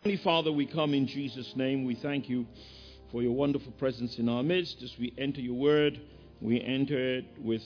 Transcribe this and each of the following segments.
Heavenly Father, we come in Jesus' name. We thank you for your wonderful presence in our midst. As we enter your word, we enter it with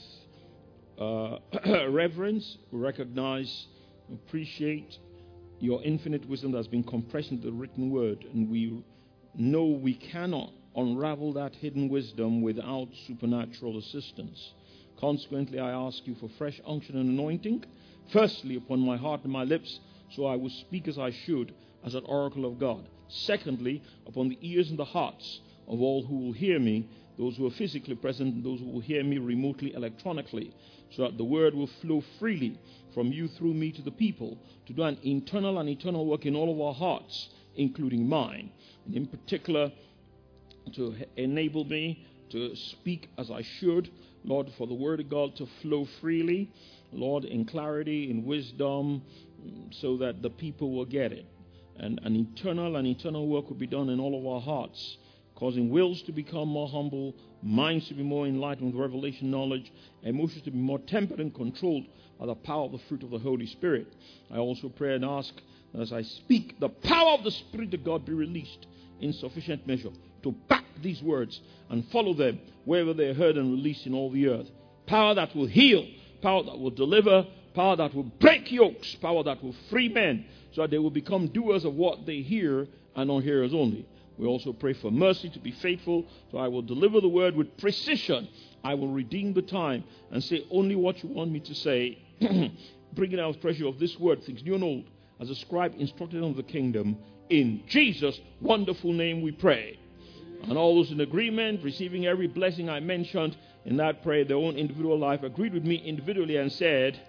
reverence. We recognize, appreciate your infinite wisdom that has been compressed into the written word. And we know we cannot unravel that hidden wisdom without supernatural assistance. Consequently, I ask you for fresh unction and anointing, firstly upon my heart and my lips, so I will speak as I should, as an oracle of God. Secondly, upon the ears and the hearts of all who will hear me, those who are physically present and those who will hear me remotely, electronically, so that the word will flow freely from you through me to the people, to do an internal and eternal work in all of our hearts, including mine, and in particular to enable me to speak as I should, Lord, for the word of God to flow freely, Lord, in clarity, in wisdom, so that the people will get it. And an eternal work will be done in all of our hearts, causing wills to become more humble, minds to be more enlightened with revelation knowledge, emotions to be more tempered and controlled by the power of the fruit of the Holy Spirit. I also pray and ask that as I speak, the power of the Spirit of God be released in sufficient measure to back these words and follow them wherever they are heard and released in all the earth. Power that will heal, power that will deliver, power that will break yokes, power that will free men, so that they will become doers of what they hear and not hearers only. We also pray for mercy to be faithful, so I will deliver the word with precision. I will redeem the time and say only what you want me to say, bringing out pressure of this word, things new and old, as a scribe instructed on the kingdom. In Jesus' wonderful name we pray. And all those in agreement, receiving every blessing I mentioned in that prayer, their own individual life, agreed with me individually and said,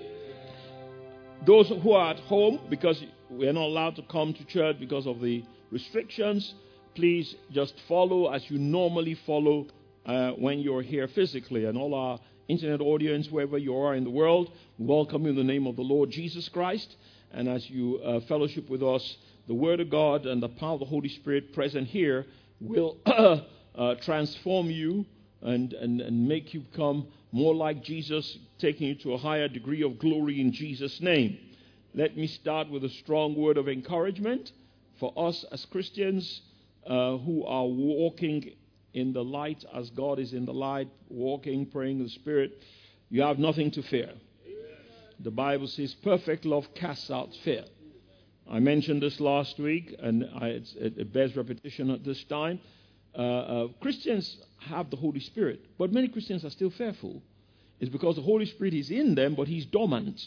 those who are at home, because we are not allowed to come to church because of the restrictions, please just follow as you normally follow when you're here physically. And all our internet audience, wherever you are in the world, we welcome you in the name of the Lord Jesus Christ. And as you fellowship with us, the Word of God and the power of the Holy Spirit present here will transform you and make you become more like Jesus, taking you to a higher degree of glory in Jesus' name. Let me start with a strong word of encouragement for us as Christians who are walking in the light as God is in the light, walking, praying in the Spirit. You have nothing to fear. The Bible says perfect love casts out fear. I mentioned this last week, and it bears repetition at this time. Christians have the Holy Spirit, but many Christians are still fearful. It's because the Holy Spirit is in them, but he's dormant.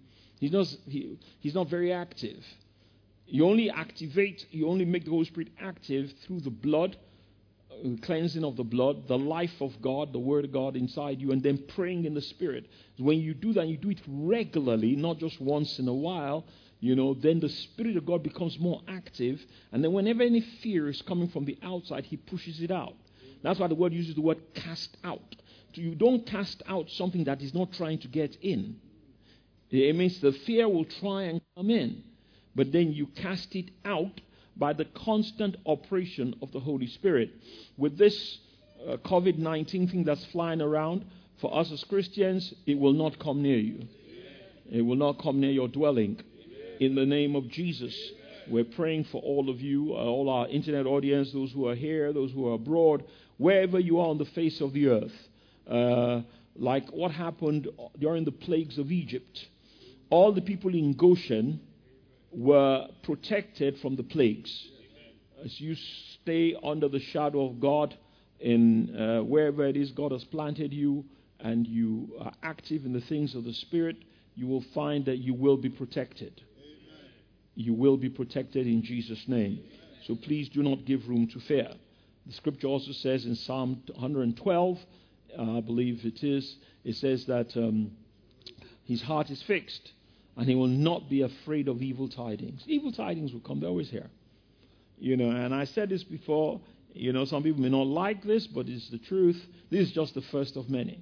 He's not very active. You only make the Holy Spirit active through the blood, cleansing of the blood, the life of God, the Word of God inside you, and then praying in the Spirit. When you do that, you do it regularly, not just once in a while, then the Spirit of God becomes more active, and then whenever any fear is coming from the outside, he pushes it out. That's why the word uses the word cast out. So you don't cast out something that is not trying to get in. It means the fear will try and come in, but then you cast it out by the constant operation of the Holy Spirit. With this COVID-19 thing that's flying around, for us as Christians, it will not come near you. It will not come near your dwelling. In the name of Jesus, we're praying for all of you, all our internet audience, those who are here, those who are abroad, wherever you are on the face of the earth. Like what happened during the plagues of Egypt. All the people in Goshen were protected from the plagues. As you stay under the shadow of God in wherever it is God has planted you, and you are active in the things of the Spirit, you will find that you will be protected. You will be protected in Jesus' name. So please do not give room to fear. The scripture also says in Psalm 112, I believe it says that his heart is fixed and he will not be afraid of evil tidings. Evil tidings will come. They're always here. And I said this before, some people may not like this, but it's the truth. This is just the first of many.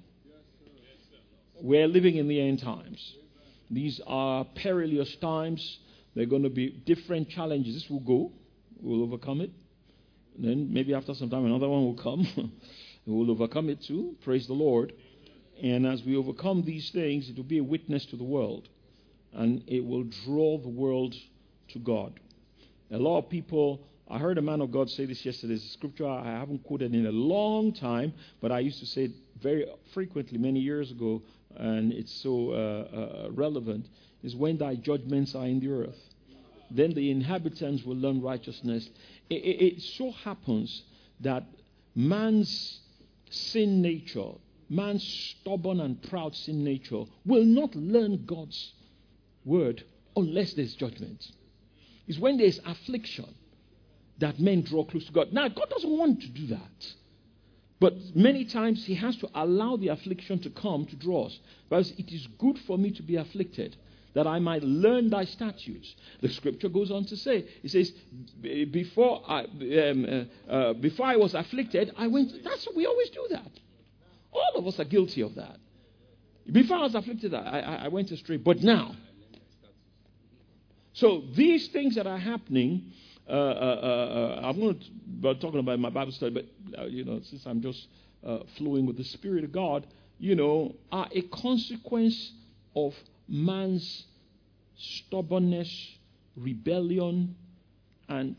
We're living in the end times. These are perilous times. There are going to be different challenges. This will go. We'll overcome it. And then maybe after some time another one will come. We'll overcome it too. Praise the Lord. And as we overcome these things, it will be a witness to the world. And it will draw the world to God. A lot of people, I heard a man of God say this yesterday. It's a scripture I haven't quoted in a long time, but I used to say it very frequently many years ago, and it's so relevant, is when thy judgments are in the earth, then the inhabitants will learn righteousness. It so happens that man's sin nature, man's stubborn and proud sin nature, will not learn God's word unless there's judgment. It's when there's affliction that men draw close to God. Now, God doesn't want to do that. But many times he has to allow the affliction to come to draw us. Because it is good for me to be afflicted, that I might learn thy statutes. The scripture goes on to say, it says, before I was afflicted, I went. We always do that. All of us are guilty of that. Before I was afflicted, I went astray. But now. So these things that are happening, I'm going to be talking about my Bible study, but since I'm just flowing with the Spirit of God, are a consequence of man's stubbornness, rebellion, and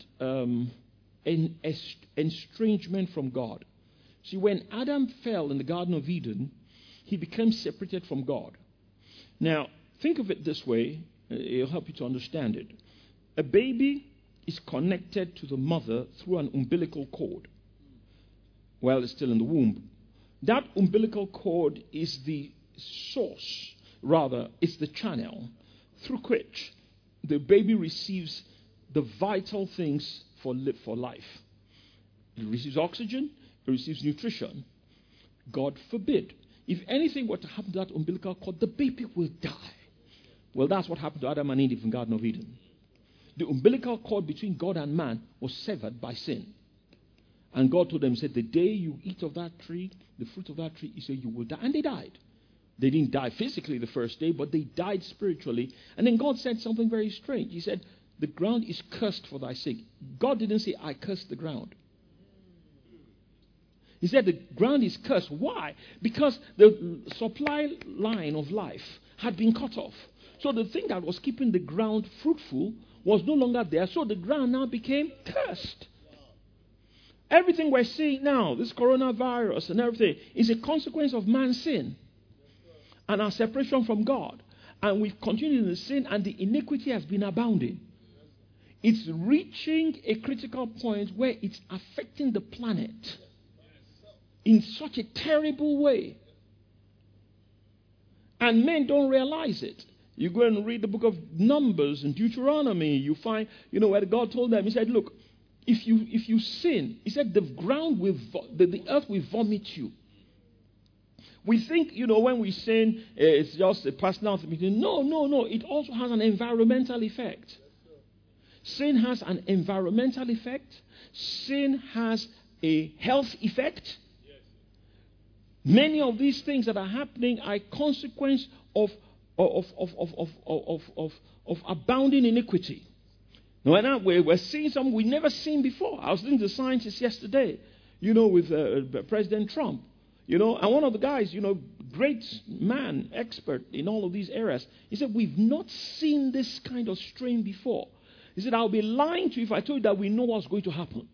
estrangement from God. See, when Adam fell in the Garden of Eden, he became separated from God. Now, think of it this way. It'll help you to understand it. A baby is connected to the mother through an umbilical cord while it's still in the womb. That umbilical cord is the source, rather, it's the channel through which the baby receives the vital things for life. It receives oxygen, it receives nutrition. God forbid, if anything were to happen to that umbilical cord, the baby will die. Well, that's what happened to Adam and Eve in the Garden of Eden. The umbilical cord between God and man was severed by sin. And God told them, he said, the day you eat of that tree, the fruit of that tree, he said, you will die. And they died. They didn't die physically the first day, but they died spiritually. And then God said something very strange. He said, the ground is cursed for thy sake. God didn't say, I cursed the ground. He said the ground is cursed. Why? Because the supply line of life had been cut off. So the thing that was keeping the ground fruitful was no longer there. So the ground now became cursed. Everything we're seeing now, this coronavirus and everything, is a consequence of man's sin and our separation from God. And we've continued in the sin, and the iniquity has been abounding. It's reaching a critical point where it's affecting the planet in such a terrible way. And men don't realize it. You go and read the book of Numbers and Deuteronomy, you find, where God told them, he said, look, if you sin, he said, the ground will, the earth will vomit you. We think, when we sin, it's just a personal thing. No. It also has an environmental effect. Sin has an environmental effect. Sin has a health effect. Many of these things that are happening are a consequence of abounding iniquity. Now, we're seeing something we've never seen before. I was listening to scientists yesterday, with President Trump. And one of the guys, great man, expert in all of these areas, he said, we've not seen this kind of strain before. He said, I'll be lying to you if I told you that we know what's going to happen.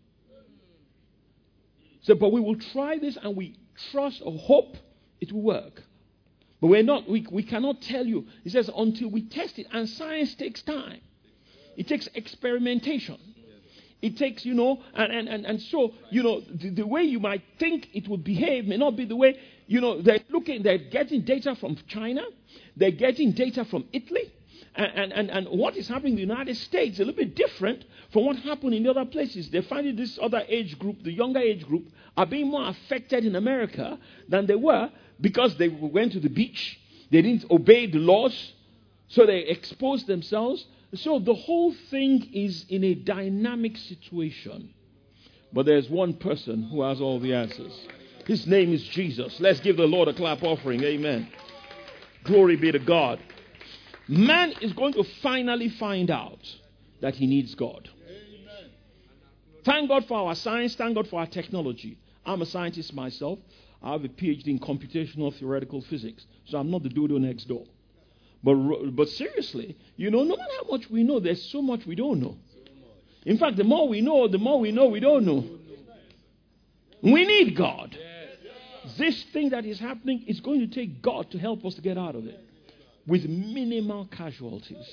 He said, but we will try this, and we trust or hope it will work. But we cannot tell you. He says, until we test it, and science takes time. It takes experimentation. It takes, and so, the way you might think it would behave may not be the way, they're getting data from China, they're getting data from Italy, and what is happening in the United States is a little bit different from what happened in the other places. They're finding this other age group, the younger age group, are being more affected in America than they were because they went to the beach, they didn't obey the laws, so they exposed themselves. So the whole thing is in a dynamic situation. But there's one person who has all the answers. His name is Jesus. Let's give the Lord a clap offering. Amen. Glory be to God. Man is going to finally find out that he needs God. Amen. Thank God for our science. Thank God for our technology. I'm a scientist myself. I have a PhD in computational theoretical physics. So I'm not the dodo next door. But seriously, no matter how much we know, there's so much we don't know. In fact, the more we know we don't know. We need God. This thing that is happening is going to take God to help us to get out of it with minimal casualties.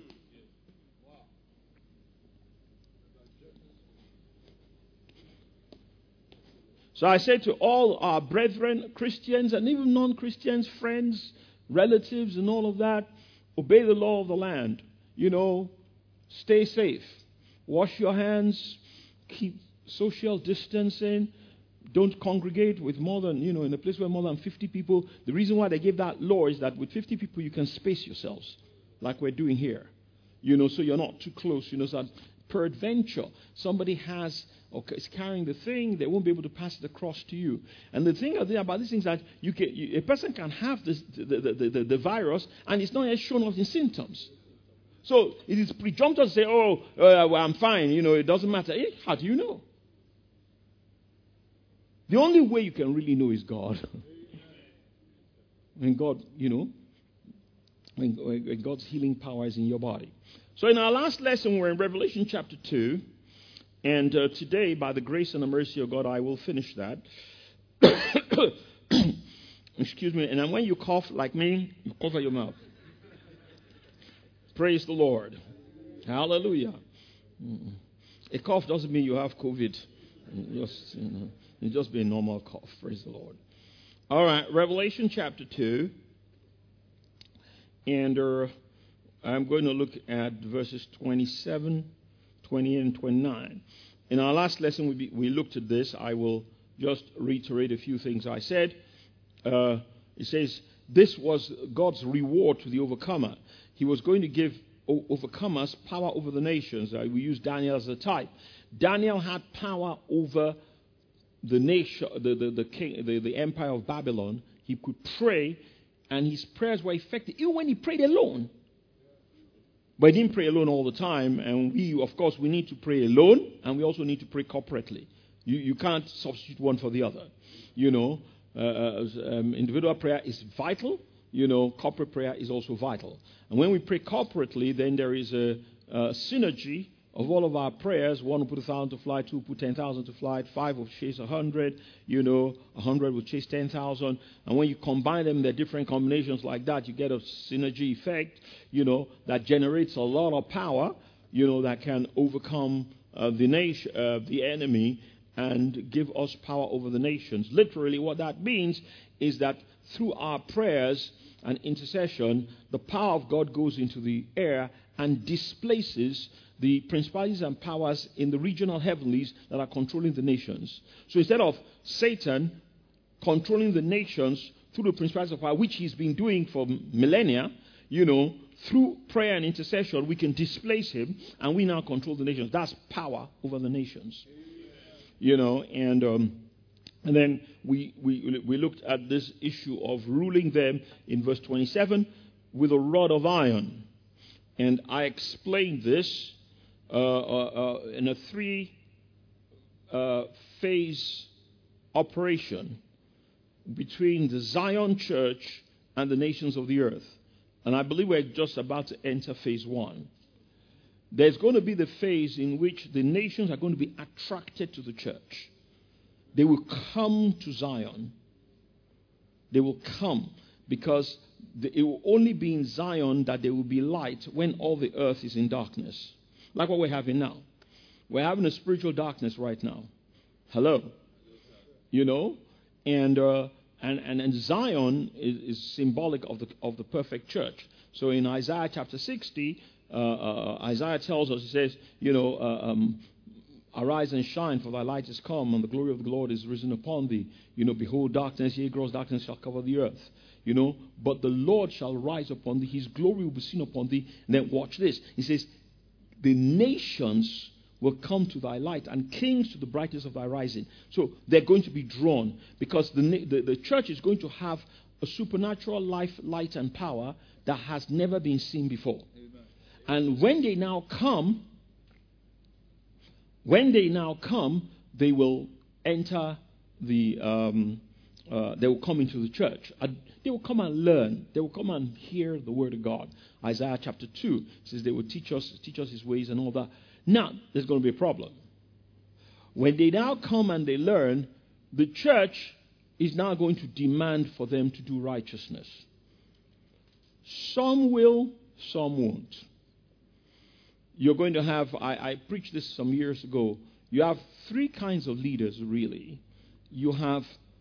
So I say to all our brethren, Christians and even non-Christians, friends, relatives and all of that, obey the law of the land. Stay safe. Wash your hands. Keep social distancing. Don't congregate with more than, in a place where more than 50 people. The reason why they gave that law is that with 50 people you can space yourselves like we're doing here. So you're not too close. So that peradventure somebody is carrying the thing, they won't be able to pass it across to you. And the thing about these things that a person can have the virus and it's not yet shown off in symptoms. So it is presumptuous to say, well, I'm fine, it doesn't matter. How do you know? The only way you can really know is God. When God, when God's healing power is in your body. So in our last lesson, we're in Revelation chapter 2. And today, by the grace and the mercy of God, I will finish that. Excuse me. And then when you cough like me, you cover your mouth. Praise the Lord. Hallelujah. A cough doesn't mean you have COVID. It's just be a normal cough. Praise the Lord. All right. Revelation chapter 2. And I'm going to look at verses 27, 20, and 29. In our last lesson, we looked at this. I will just reiterate a few things I said. It says, this was God's reward to the overcomer. He was going to give overcomers power over the nations. We use Daniel as a type. Daniel had power over the nation, the empire of Babylon. He could pray, and his prayers were effective, even when he prayed alone. But he didn't pray alone all the time, and we need to pray alone, and we also need to pray corporately. You can't substitute one for the other. Individual prayer is vital. Corporate prayer is also vital. And when we pray corporately, then there is a synergy of all of our prayers. One will put 1,000 to flight, two will put 10,000 to flight, 5 will chase 100, 100 will chase 10,000. And when you combine them, there are different combinations like that. You get a synergy effect, that generates a lot of power, that can overcome the enemy and give us power over the nations. Literally, what that means is that through our prayers and intercession, the power of God goes into the air and displaces the principalities and powers in the regional heavenlies that are controlling the nations. So instead of Satan controlling the nations through the principalities of power, which he's been doing for millennia, through prayer and intercession, we can displace him, and we now control the nations. That's power over the nations. And then we looked at this issue of ruling them in verse 27 with a rod of iron. And I explained this in a 3-phase operation between the Zion church and the nations of the earth. And I believe we're just about to enter phase 1. There's going to be the phase in which the nations are going to be attracted to the church. They will come to Zion. They will come because it will only be in Zion that there will be light when all the earth is in darkness. Like what we're having now. We're having a spiritual darkness right now. Hello. And Zion is symbolic of the perfect church. So in Isaiah chapter 60, Isaiah tells us, he says, arise and shine, for thy light is come, and the glory of the Lord is risen upon thee. Behold, darkness, yea, gross darkness shall cover the earth. But the Lord shall rise upon thee, his glory will be seen upon thee. And then watch this. He says, the nations will come to thy light, and kings to the brightness of thy rising. So they're going to be drawn, because the church is going to have a supernatural life, light, and power that has never been seen before. Amen. And when they now come, they will enter they will come into the church. They will come and learn. They will come and hear the word of God. Isaiah chapter 2 says they will teach us his ways and all that. Now, there's going to be a problem. When they now come and they learn, the church is now going to demand for them to do righteousness. Some will, some won't. You're going to have, I preached this some years ago, you have three kinds of leaders, really. You have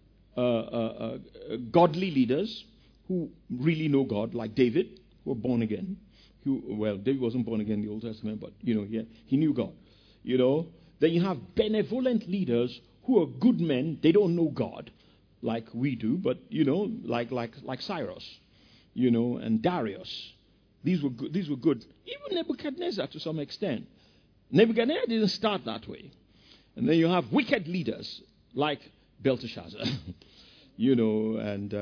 godly leaders who really know God, like David, who are born again. David wasn't born again in the Old Testament, but, he knew God. Then you have benevolent leaders who are good men. They don't know God like we do, but, like Cyrus, and Darius. These were good. Even Nebuchadnezzar to some extent. Nebuchadnezzar didn't start that way. And then you have wicked leaders like Belteshazzar, and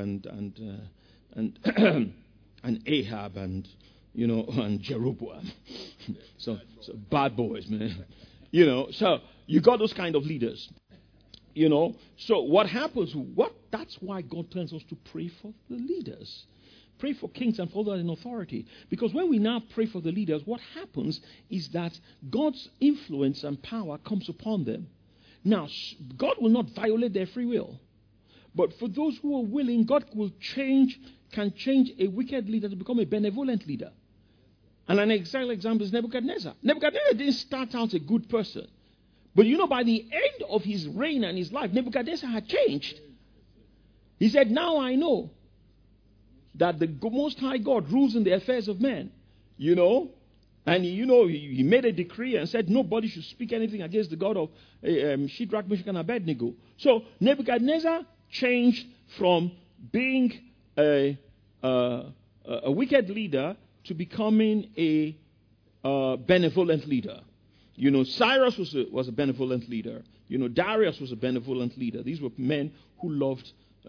and Ahab and Jeroboam. so bad boys, man. So you got those kind of leaders. So what happens? That's why God tells us to pray for the leaders. Pray for kings and for those in authority. Because when we now pray for the leaders, what happens is that God's influence and power comes upon them. Now, God will not violate their free will. But for those who are willing, God can change a wicked leader to become a benevolent leader. And an exact example is Nebuchadnezzar. Nebuchadnezzar didn't start out a good person. But by the end of his reign and his life, Nebuchadnezzar had changed. He said, now I know that the Most High God rules in the affairs of men, and he made a decree and said nobody should speak anything against the God of Shadrach, Meshach, and Abednego. So Nebuchadnezzar changed from being a wicked leader to becoming a benevolent leader. Cyrus was a benevolent leader. Darius was a benevolent leader. These were men who loved.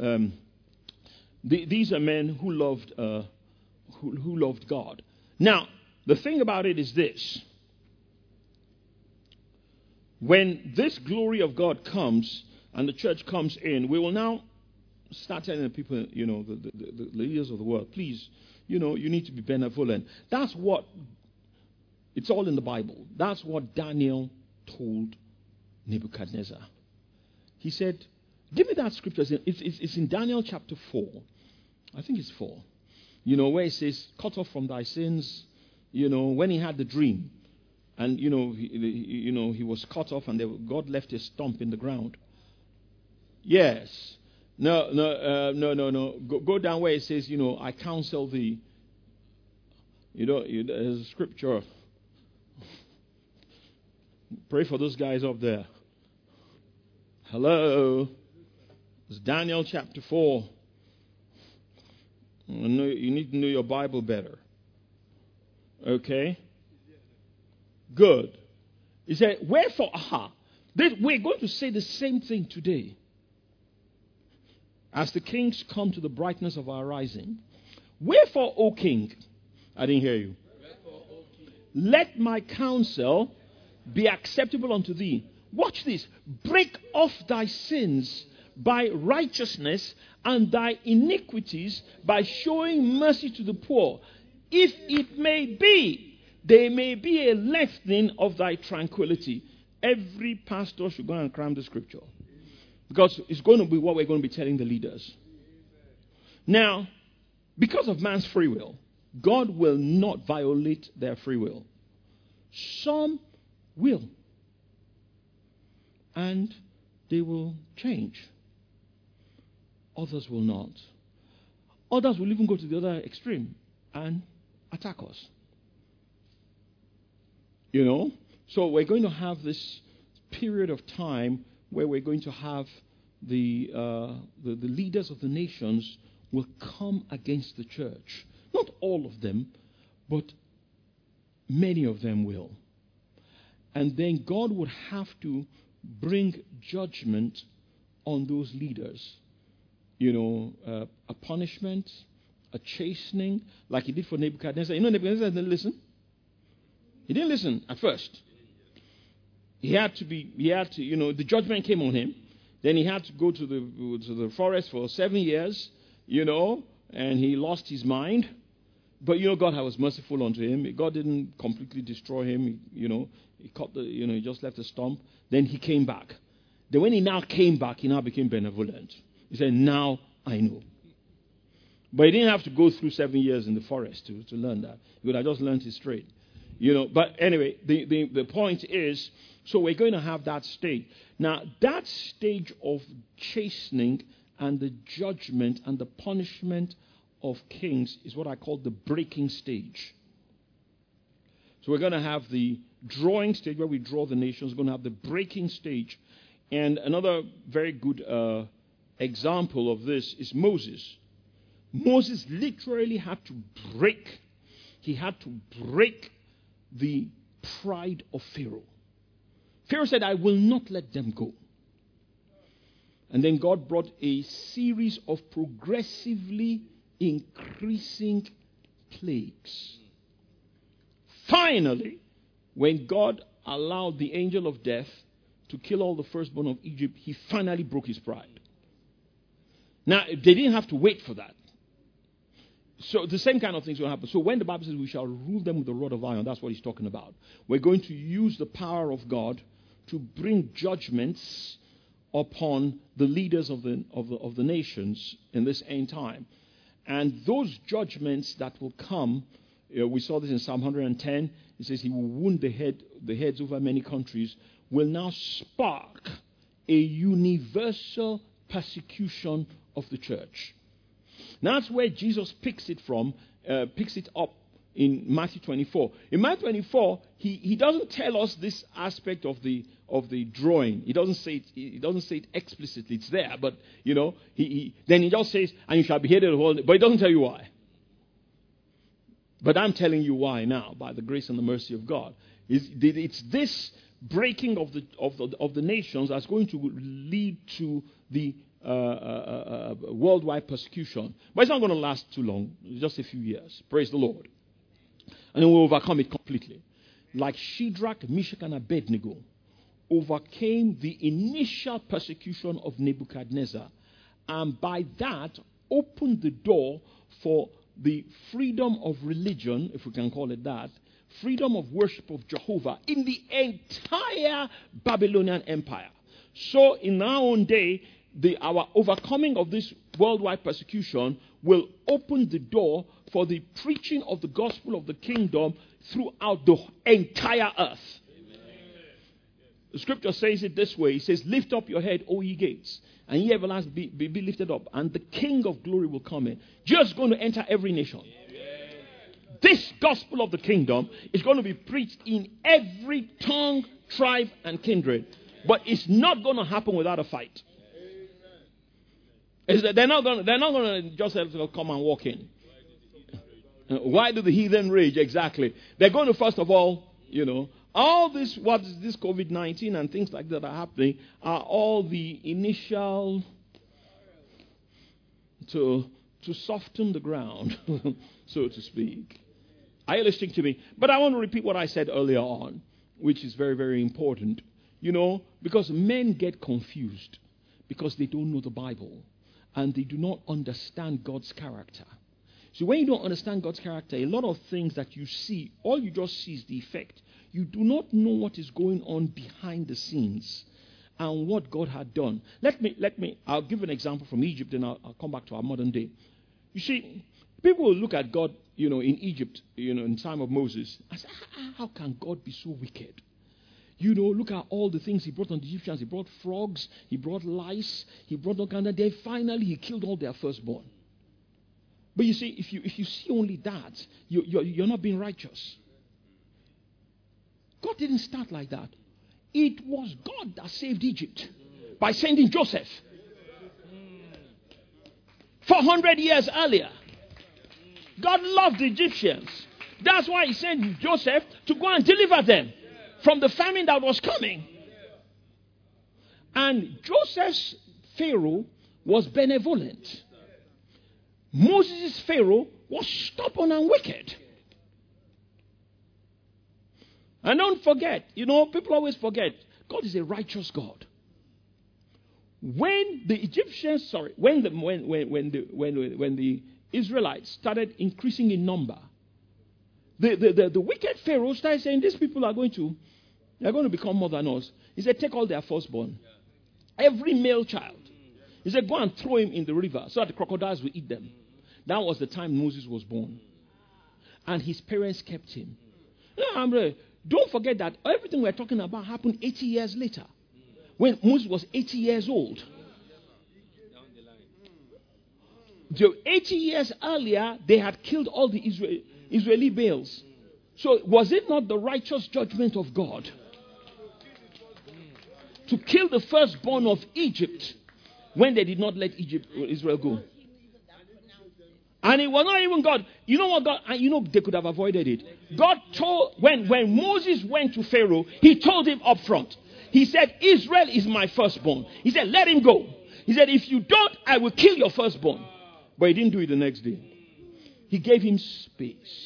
These are men who loved God. Now, the thing about it is this. When this glory of God comes and the church comes in, we will now start telling the people, the leaders of the world, please, you need to be benevolent. That's what, it's all in the Bible. That's what Daniel told Nebuchadnezzar. He said, give me that scripture. It's in Daniel chapter 4. I think it's 4. Where it says, cut off from thy sins, when he had the dream. And, he was cut off and God left a stump in the ground. Yes. No. Go down where it says, I counsel thee. There's a scripture. Pray for those guys up there. Hello. It's Daniel chapter 4. You need to know your Bible better. Okay? Good. He said, wherefore, we're going to say the same thing today. As the kings come to the brightness of our rising. Wherefore, O king, I didn't hear you. Let my counsel be acceptable unto thee. Watch this. Break off thy sins by righteousness and thy iniquities by showing mercy to the poor. If it may be, there may be a lengthening of thy tranquility. Every pastor should go and cram the scripture. Because it's going to be what we're going to be telling the leaders. Now, because of man's free will, God will not violate their free will. Some will. And they will change. Others will not. Others will even go to the other extreme and attack us. So we're going to have this period of time where we're going to have the leaders of the nations will come against the church. Not all of them, but many of them will. And then God would have to bring judgment on those leaders. A punishment, a chastening, like he did for Nebuchadnezzar. Nebuchadnezzar didn't listen. He didn't listen at first. The judgment came on him. Then he had to go to the forest for 7 years, and he lost his mind. But God was merciful unto him. God didn't completely destroy him. He cut he just left a stump. Then he came back. Then when he now came back, he now became benevolent. He said, now I know. But he didn't have to go through 7 years in the forest to learn that. He would have just learned it straight. But anyway, the point is, so we're going to have that stage. Now, that stage of chastening and the judgment and the punishment of kings is what I call the breaking stage. So we're going to have the drawing stage where we draw the nations. We're going to have the breaking stage. And another very good example of this is Moses. Moses literally had to break. He had to break the pride of Pharaoh. Pharaoh said, I will not let them go. And then God brought a series of progressively increasing plagues. Finally, when God allowed the angel of death to kill all the firstborn of Egypt, he finally broke his pride. Now, they didn't have to wait for that. So the same kind of things will happen. So when the Bible says we shall rule them with a rod of iron, that's what he's talking about. We're going to use the power of God to bring judgments upon the leaders of the nations in this end time. And those judgments that will come, we saw this in Psalm 110. It says he will wound the heads over many countries, will now spark a universal persecution of the church. Now that's where Jesus picks it up in Matthew 24. In Matthew 24, he doesn't tell us this aspect of the drawing. He doesn't say it explicitly. It's there, but then he just says, and you shall be hated of all. But he doesn't tell you why. But I'm telling you why now, by the grace and the mercy of God. It's this breaking of the nations that's going to lead to the worldwide persecution. But it's not going to last too long, just a few years. Praise the Lord. And then we'll overcome it completely. Like Shadrach, Meshach, and Abednego overcame the initial persecution of Nebuchadnezzar, and by that opened the door for the freedom of religion, if we can call it that, freedom of worship of Jehovah in the entire Babylonian Empire. So in our own day, our overcoming of this worldwide persecution will open the door for the preaching of the gospel of the kingdom throughout the entire earth. Amen. The scripture says it this way. It says, lift up your head, O ye gates, and ye everlasting be lifted up, and the King of glory will come in. Just going to enter every nation. Amen. This gospel of the kingdom is going to be preached in every tongue, tribe, and kindred. But it's not going to happen without a fight. They're not going to just come and walk in. Why do the heathen rage? Exactly. They're going to, first of all, all this, what is this COVID-19 and things like that are happening, are all the initial to soften the ground, so to speak. Are you listening to me? But I want to repeat what I said earlier on, which is very, very important. Because men get confused because they don't know the Bible and they do not understand God's character. So when you don't understand God's character, a lot of things that you see, all you just see is the effect. You do not know what is going on behind the scenes and what God had done. I'll give an example from Egypt, and I'll come back to our modern day. You see, people will look at God, in Egypt, in the time of Moses, and say, how can God be so wicked? Look at all the things he brought on the Egyptians. He brought frogs, he brought lice, he brought all kinds of. Then finally he killed all their firstborn. But you see, if you see only that, you're not being righteous. God didn't start like that. It was God that saved Egypt by sending Joseph 400 years earlier. God loved the Egyptians. That's why he sent Joseph to go and deliver them from the famine that was coming. And Joseph's Pharaoh was benevolent. Moses' Pharaoh was stubborn and wicked. And don't forget, people always forget, God is a righteous God. When the Israelites started increasing in number, The wicked Pharaoh started saying, these people are going to become more than us. He said, take all their firstborn. Every male child. He said, go and throw him in the river so that the crocodiles will eat them. That was the time Moses was born. And his parents kept him. Don't forget that everything we're talking about happened 80 years later. When Moses was 80 years old. 80 years earlier, they had killed all the Israeli Baals. So was it not the righteous judgment of God to kill the firstborn of Egypt when they did not let Israel go? And it was not even God. You know what God? They could have avoided it. God told, when Moses went to Pharaoh, he told him up front. He said, Israel is my firstborn. He said, let him go. He said, if you don't, I will kill your firstborn. But he didn't do it the next day. He gave him space.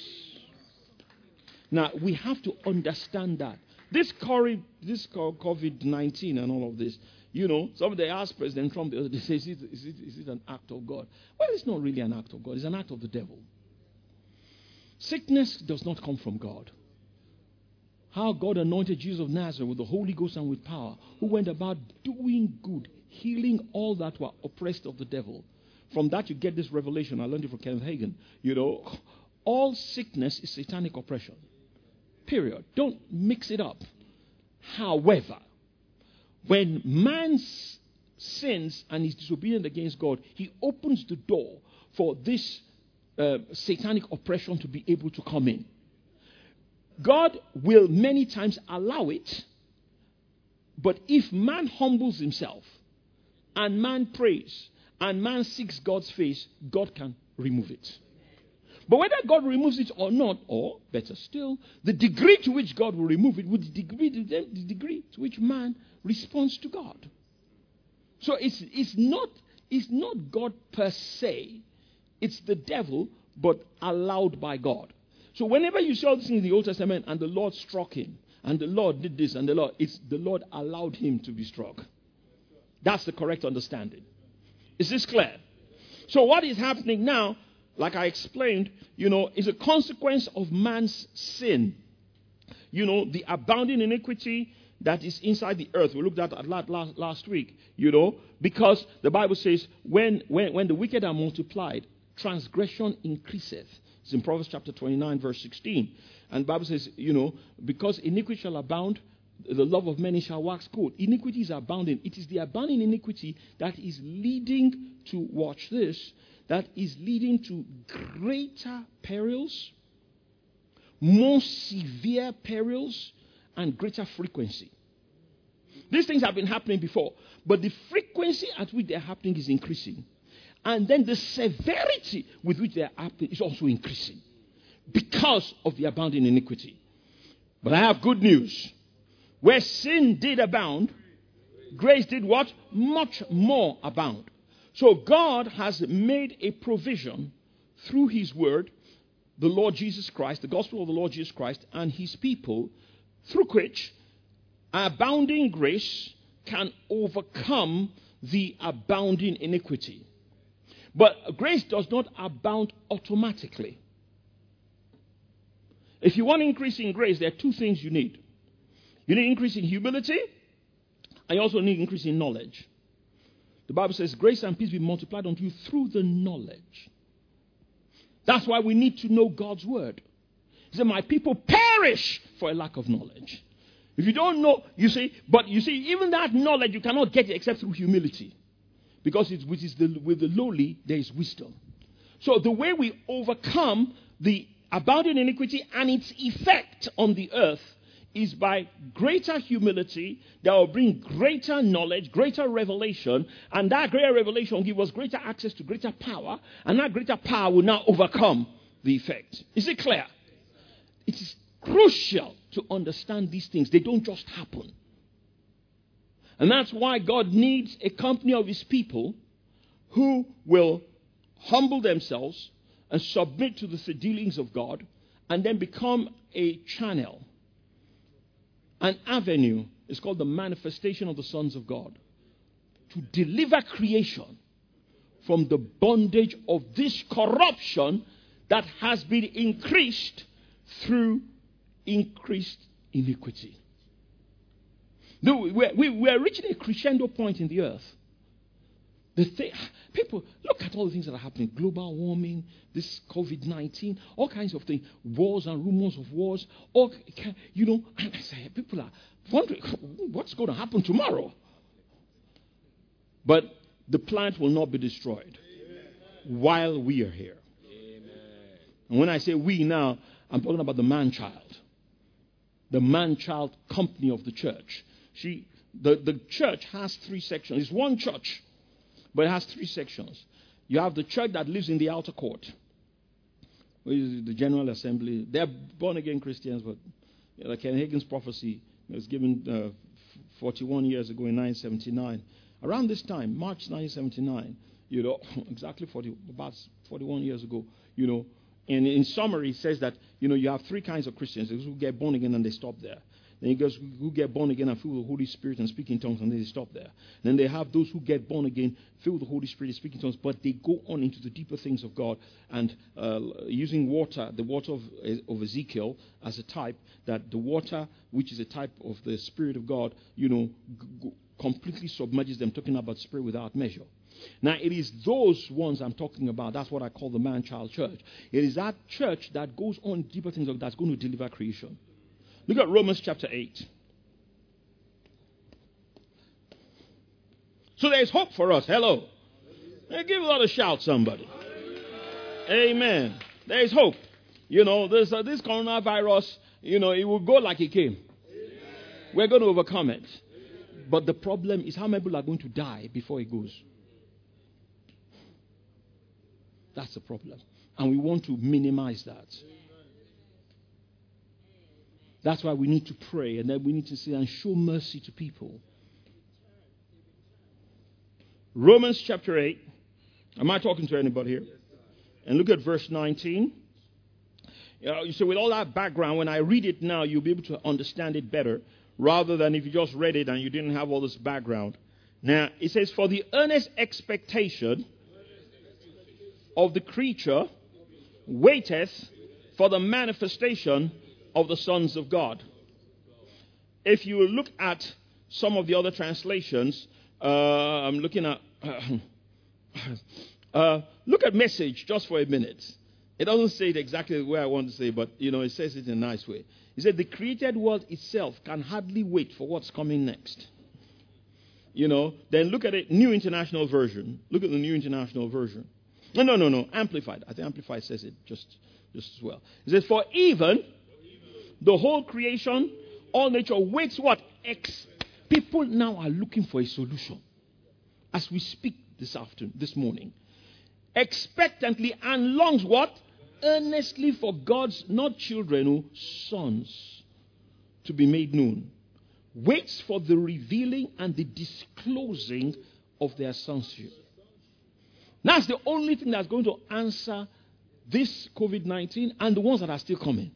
Now, we have to understand that. This COVID-19 and all of this, somebody asked President Trump the other day, is it an act of God? Well, it's not really an act of God. It's an act of the devil. Sickness does not come from God. How God anointed Jesus of Nazareth with the Holy Ghost and with power, who went about doing good, healing all that were oppressed of the devil. From that you get this revelation. I learned it from Kenneth Hagin. All sickness is satanic oppression. Period. Don't mix it up. However, when man sins and is disobedient against God, he opens the door for this satanic oppression to be able to come in. God will many times allow it, but if man humbles himself and man prays and man seeks God's face, God can remove it. But whether God removes it or not, or better still, the degree to which God will remove it would the degree to which man responds to God. So it's not God per se. It's the devil, but allowed by God. So whenever you saw this in the Old Testament and the Lord struck him, and the Lord did this, and the Lord allowed him to be struck. That's the correct understanding. Is this clear? So what is happening now, like I explained, is a consequence of man's sin. The abounding iniquity that is inside the earth. We looked at that last week, because the Bible says when the wicked are multiplied, transgression increaseth. It's in Proverbs chapter 29, verse 16. And the Bible says, because iniquity shall abound, the love of many shall wax cold. Iniquity is abounding. It is the abounding iniquity that is leading to, watch this, that is leading to greater perils, more severe perils, and greater frequency. These things have been happening before, but the frequency at which they're happening is increasing. And then the severity with which they're happening is also increasing because of the abounding iniquity. But I have good news. Where sin did abound, grace did what? Much more abound. So God has made a provision through his word, the Lord Jesus Christ, the gospel of the Lord Jesus Christ, and his people, through which abounding grace can overcome the abounding iniquity. But grace does not abound automatically. If you want increase in grace, there are two things you need. You need increase in humility, and you also need increase in knowledge. The Bible says, grace and peace be multiplied unto you through the knowledge. That's why we need to know God's word. He said, my people perish for a lack of knowledge. If you don't know, but even that knowledge, you cannot get it except through humility. Because with the lowly, there is wisdom. So the way we overcome the abounding iniquity and its effect on the earth is by greater humility that will bring greater knowledge, greater revelation, and that greater revelation will give us greater access to greater power, and that greater power will now overcome the effect. Is it clear? It is crucial to understand these things. They don't just happen. And that's why God needs a company of his people who will humble themselves and submit to the dealings of God, and then become a channel. An avenue is called the manifestation of the sons of God, to deliver creation from the bondage of this corruption that has been increased through increased iniquity. We're reaching a crescendo point in the earth. People, look at all the things that are happening. Global warming, this COVID-19, all kinds of things. Wars and rumors of wars. And I say, people are wondering, what's going to happen tomorrow? But the planet will not be destroyed while we are here. And when I say we now, I'm talking about the man-child. The man-child company of the church. The church has 3 sections. It's one church, but it has 3 sections. You have the church that lives in the outer court, which is the General Assembly. They're born-again Christians, but like Ken Hagin's prophecy was given 41 years ago in 1979. Around this time, March 1979, exactly about 41 years ago, and in summary, it says that, you have 3 kinds of Christians. Those who get born again and they stop there. Then it goes, who get born again and filled with the Holy Spirit and speak in tongues, and then they stop there. Then they have those who get born again, filled with the Holy Spirit and speak in tongues, but they go on into the deeper things of God and using water, the water of Ezekiel as a type, that the water, which is a type of the Spirit of God, completely submerges them, talking about Spirit without measure. Now, it is those ones I'm talking about. That's what I call the man-child church. It is that church that goes on deeper things that's going to deliver creation. Look at Romans chapter 8. So there's hope for us. Hello. Hey, give a lot of shout, somebody. Amen. There's hope. This coronavirus, it will go like it came. We're going to overcome it. But the problem is how many people are going to die before it goes. That's the problem. And we want to minimize that. That's why we need to pray, and then we need to say and show mercy to people. Romans chapter 8. Am I talking to anybody here? And look at verse 19. So with all that background, when I read it now, you'll be able to understand it better, rather than if you just read it and you didn't have all this background. Now, it says, for the earnest expectation of the creature waiteth for the manifestation of the sons of God. If you look at some of the other translations, I'm looking at, look at Message just for a minute. It doesn't say it exactly the way I want to say, but, it says it in a nice way. It said the created world itself can hardly wait for what's coming next. Then look at it, New International Version. Look at the New International Version. No. Amplified. I think Amplified says it just as well. It says, for even the whole creation, all nature waits what? People now are looking for a solution. As we speak this morning. Expectantly and longs what? Earnestly for God's, not children, sons, to be made known. Waits for the revealing and the disclosing of their sonship. That's the only thing that's going to answer this COVID-19 and the ones that are still coming.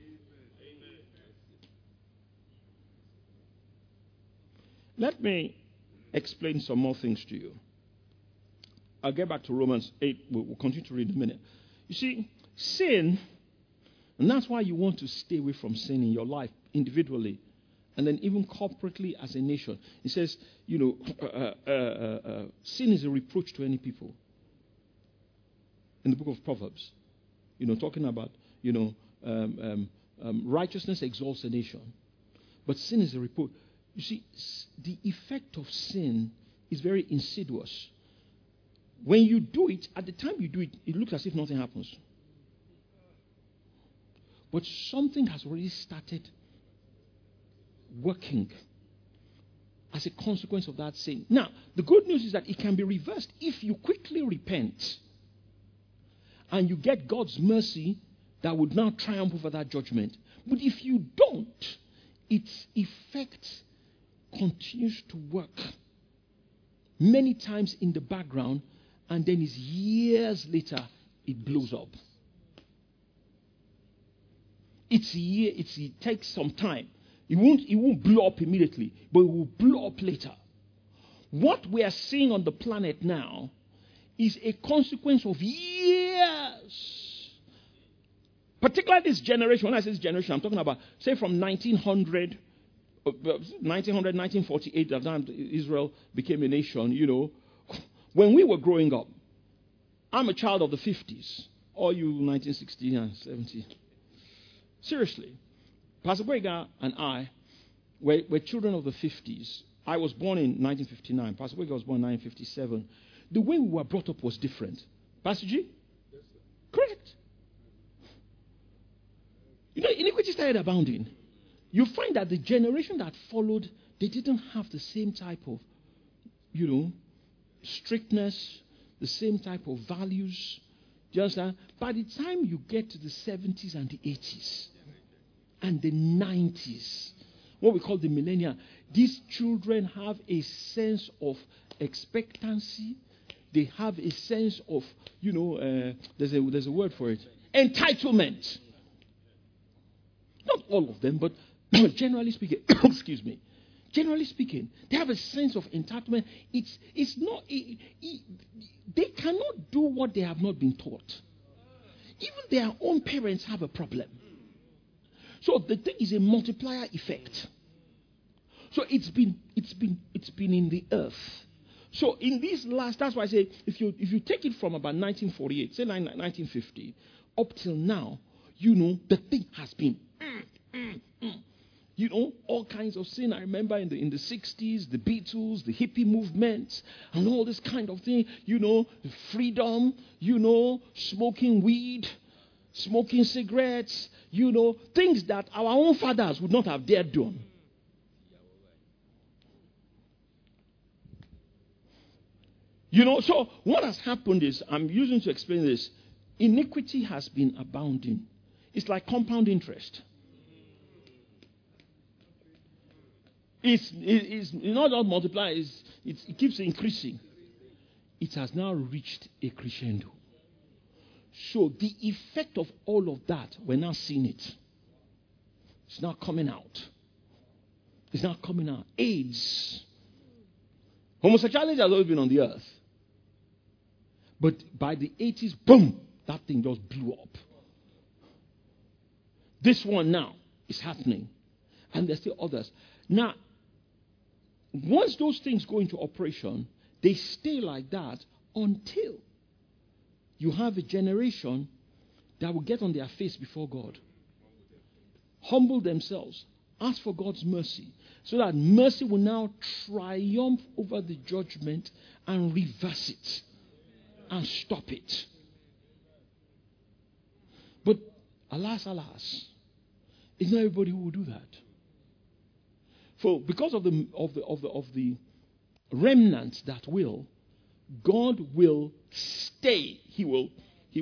Let me explain some more things to you. I'll get back to Romans 8. We'll continue to read in a minute. You see, sin, and that's why you want to stay away from sin in your life individually and then even corporately as a nation. It says, sin is a reproach to any people. In the book of Proverbs, talking about, righteousness exalts a nation. But sin is a reproach. You see, the effect of sin is very insidious. When you do it, at the time you do it, it looks as if nothing happens. But something has already started working as a consequence of that sin. Now, the good news is that it can be reversed if you quickly repent and you get God's mercy that would now triumph over that judgment. But if you don't, its effect continues to work many times in the background, and then it's years later it blows up. It takes some time. It won't blow up immediately, but it will blow up later. What we are seeing on the planet now is a consequence of years Particularly this generation. When I say this generation, I'm talking about, say, from 1948, the time Israel became a nation, when we were growing up. I'm a child of the 50s. All you 1960 and 70. Seriously. Pastor Boyga and I were children of the 50s. I was born in 1959. Pastor Boyga was born in 1957. The way we were brought up was different. Pastor G? Yes, sir. Correct. Iniquity started abounding. You find that the generation that followed, they didn't have the same type of, strictness, the same type of values. Do you understand? By the time you get to the 70s and the 80s and the 90s, what we call the millennium, these children have a sense of expectancy. They have a sense of, there's a word for it, entitlement. Not all of them, but generally speaking, excuse me. Generally speaking, they have a sense of entitlement. It's not. They cannot do what they have not been taught. Even their own parents have a problem. So the thing is a multiplier effect. So it's been in the earth. So in these that's why I say if you take it from about 1948, say 1950, up till now, the thing has been. All kinds of sin. I remember in the 60s, the Beatles, the hippie movement, and all this kind of thing. Freedom, smoking weed, smoking cigarettes, things that our own fathers would not have dared do. So what has happened is, I'm using to explain this, iniquity has been abounding. It's like compound interest. It's not just multiply, it keeps increasing. It has now reached a crescendo. So the effect of all of that, we're now seeing it. It's now coming out. It's now coming out. AIDS. Homosexuality has always been on the earth. But by the 80s, boom, that thing just blew up. This one now is happening. And there's still others. Now, once those things go into operation, they stay like that until you have a generation that will get on their face before God. Humble themselves. Ask for God's mercy. So that mercy will now triumph over the judgment and reverse it. And stop it. But alas, it's not everybody who will do that. For because of the remnant that will, God will stay. He will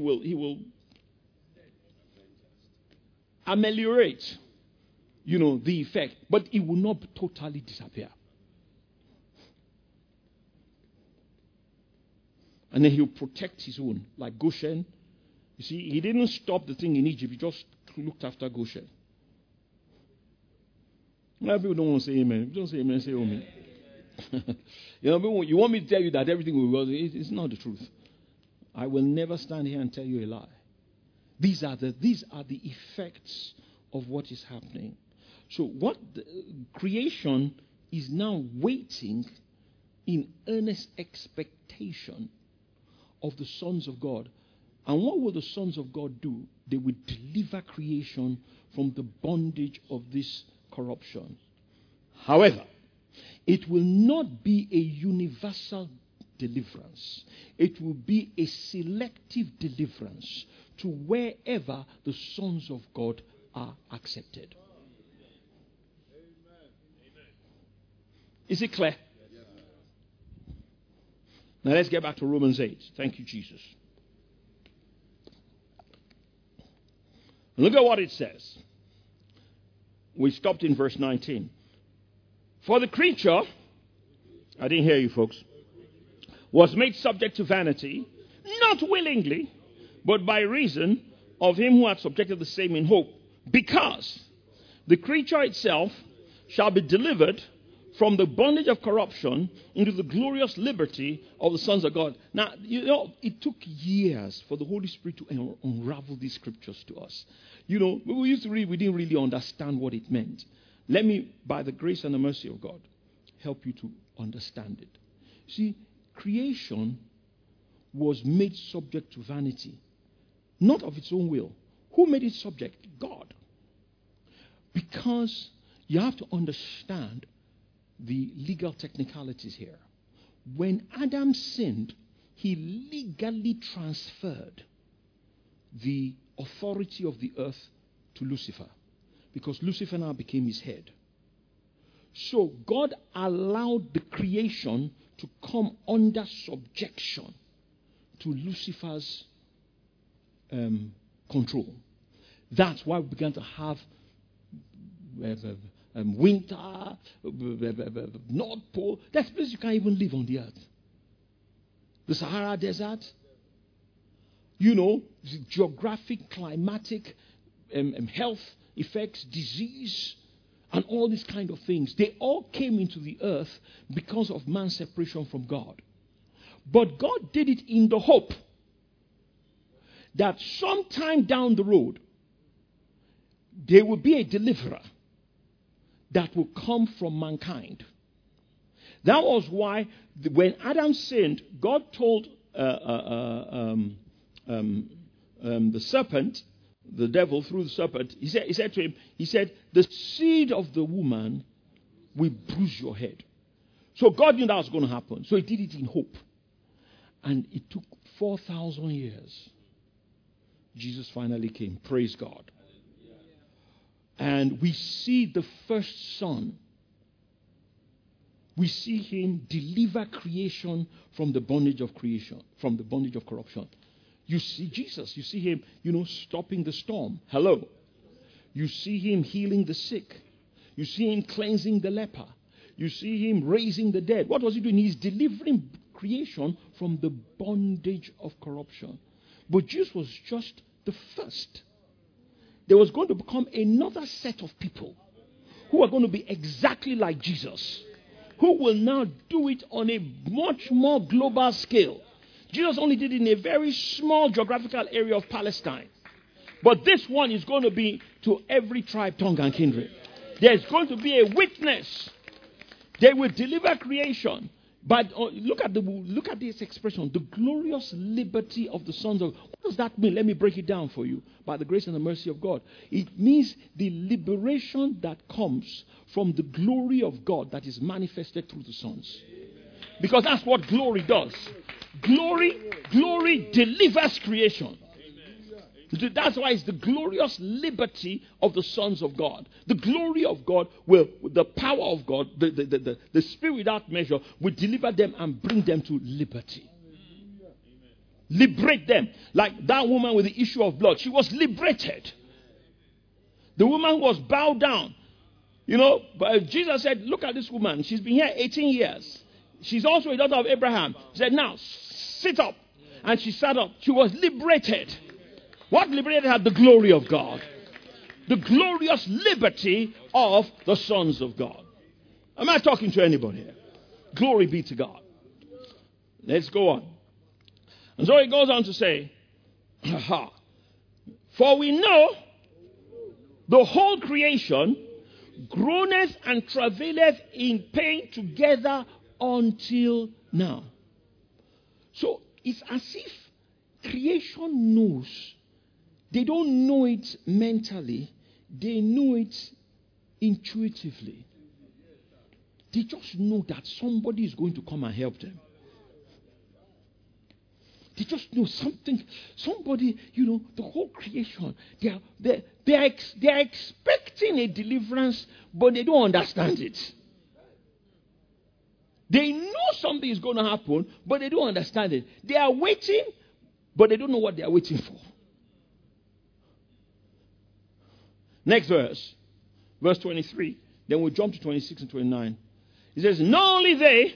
ameliorate, the effect, but it will not totally disappear. And then he'll protect his own, like Goshen. You see, he didn't stop the thing in Egypt. He just looked after Goshen. People don't want to say amen. If you don't say amen, say amen. You want me to tell you that everything will go. It's not the truth. I will never stand here and tell you a lie. These are the effects of what is happening. So creation is now waiting in earnest expectation of the sons of God. And what will the sons of God do? They will deliver creation from the bondage of this corruption. However, it will not be a universal deliverance. It will be a selective deliverance to wherever the sons of God are accepted. Is it clear? Now let's get back to Romans 8. Thank you, Jesus. Look at what it says. We stopped in verse 19. For the creature, I didn't hear you folks, was made subject to vanity, not willingly, but by reason of him who had subjected the same in hope, because the creature itself shall be delivered from the bondage of corruption into the glorious liberty of the sons of God. Now, it took years for the Holy Spirit to unravel these scriptures to us. When we used to read, we didn't really understand what it meant. Let me, by the grace and the mercy of God, help you to understand it. See, creation was made subject to vanity, not of its own will. Who made it subject? God. Because you have to understand the legal technicalities here. When Adam sinned, he legally transferred the authority of the earth to Lucifer, because Lucifer now became his head. So God allowed the creation to come under subjection to Lucifer's control. That's why we began to have winter, North Pole. That's places you can't even live on the earth. The Sahara Desert. The geographic, climatic, health effects, disease, and all these kind of things. They all came into the earth because of man's separation from God. But God did it in the hope that sometime down the road, there will be a deliverer that will come from mankind. That was why when Adam sinned, God told the serpent, the devil through the serpent, he said to him, the seed of the woman will bruise your head. So God knew that was going to happen. So he did it in hope. And it took 4,000 years. Jesus finally came. Praise God. And we see the first son. We see him deliver creation from the bondage of creation, from the bondage of corruption. You see Jesus. You see him, stopping the storm. Hello. You see him healing the sick. You see him cleansing the leper. You see him raising the dead. What was he doing? He's delivering creation from the bondage of corruption. But Jesus was just the first. There was going to become another set of people who are going to be exactly like Jesus, who will now do it on a much more global scale. Jesus only did it in a very small geographical area of Palestine. But this one is going to be to every tribe, tongue, and kindred. There's going to be a witness. They will deliver creation. But look at this expression, the glorious liberty of the sons of God. What does that mean? Let me break it down for you. By the grace and the mercy of God. It means the liberation that comes from the glory of God that is manifested through the sons. Because that's what glory does. Glory delivers creation. That's why it's the glorious liberty of the sons of God. The glory of God will, the power of God, the Spirit without measure will deliver them and bring them to liberty. Liberate them. Like that woman with the issue of blood. She was liberated. The woman was bowed down. But Jesus said, look at this woman. She's been here 18 years. She's also a daughter of Abraham. He said, now, sit up. And she sat up. She was liberated. What liberated her? The glory of God. The glorious liberty of the sons of God. Am I talking to anybody here? Glory be to God. Let's go on. And so he goes on to say, for we know the whole creation groaneth and travaileth in pain together until now. So it's as if creation knows. They don't know it mentally. They know it intuitively. They just know that somebody is going to come and help them. They just know something. Somebody, the whole creation. They are expecting a deliverance, but they don't understand it. They know something is going to happen, but they don't understand it. They are waiting, but they don't know what they are waiting for. Next verse. Verse 23. Then we'll jump to 26 and 29. It says, not only they,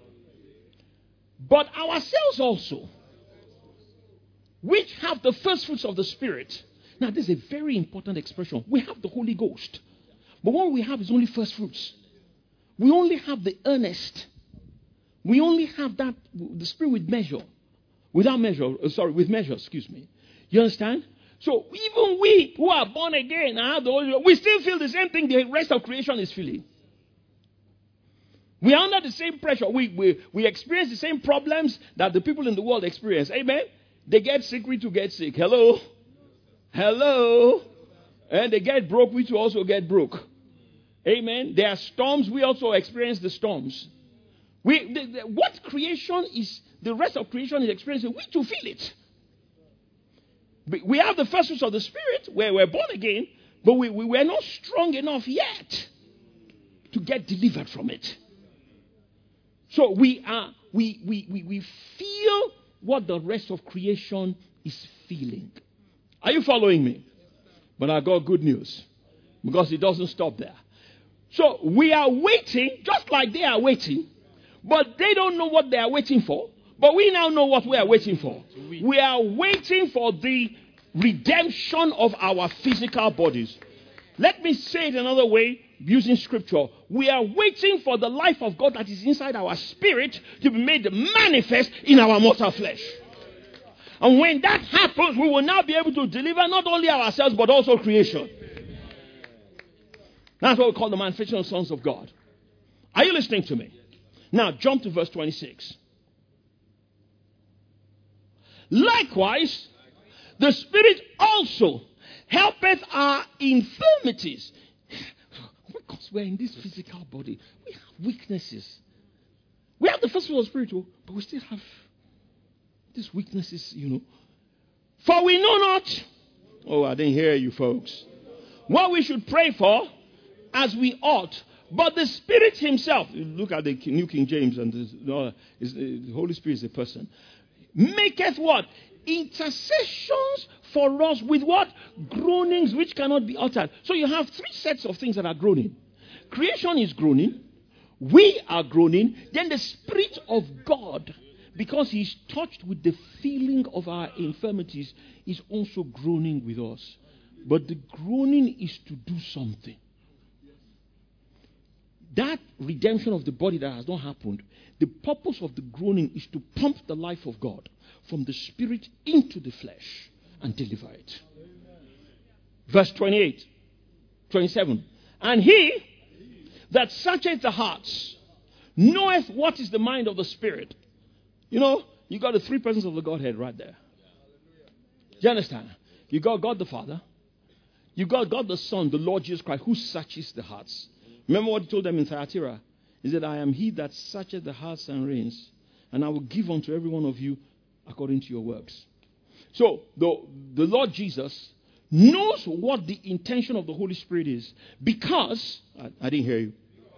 but ourselves also, which have the first fruits of the Spirit. Now, this is a very important expression. We have the Holy Ghost. But what we have is only first fruits. We only have the earnest. We only have that, the Spirit with measure. With measure, excuse me. You understand? So even we who are born again and have the Holy Ghost, we still feel the same thing the rest of creation is feeling. We are under the same pressure. We experience the same problems that the people in the world experience. Amen? They get sick, we too get sick. Hello? Hello? And they get broke, we too also get broke. Amen? There are storms, we also experience the storms. What creation is, the rest of creation is experiencing, we too feel it. We have the first fruits of the Spirit, where we're born again, but we're not strong enough yet to get delivered from it. So we feel what the rest of creation is feeling. Are you following me? But I got good news, because it doesn't stop there. So we are waiting, just like they are waiting, but they don't know what they are waiting for. But we now know what we are waiting for. We are waiting for the redemption of our physical bodies. Let me say it another way, using scripture. We are waiting for the life of God that is inside our spirit to be made manifest in our mortal flesh. And when that happens, we will now be able to deliver not only ourselves, but also creation. That's what we call the manifestation of sons of God. Are you listening to me? Now, jump to verse 26. Likewise, the Spirit also helpeth our infirmities. Because we're in this physical body, we have weaknesses. We have the first fruit of the Spirit, but we still have these weaknesses, For we know not. Oh, I didn't hear you, folks. What we should pray for as we ought. But the Spirit himself, look at the New King James, and the Holy Spirit is a person. Maketh what? Intercessions for us with what? Groanings which cannot be uttered. So you have three sets of things that are groaning. Creation is groaning. We are groaning. Then the Spirit of God, because he's touched with the feeling of our infirmities, is also groaning with us. But the groaning is to do something. That redemption of the body that has not happened, the purpose of the groaning is to pump the life of God from the spirit into the flesh and deliver it. Verse 27. And he that searcheth the hearts knoweth what is the mind of the Spirit. You got the three persons of the Godhead right there. Do you understand? You got God the Father. You got God the Son, the Lord Jesus Christ, who searches the hearts. Remember what he told them in Thyatira? He said, I am he that searcheth the hearts and reins, and I will give unto every one of you according to your works. So, the Lord Jesus knows what the intention of the Holy Spirit is, because, I didn't hear you.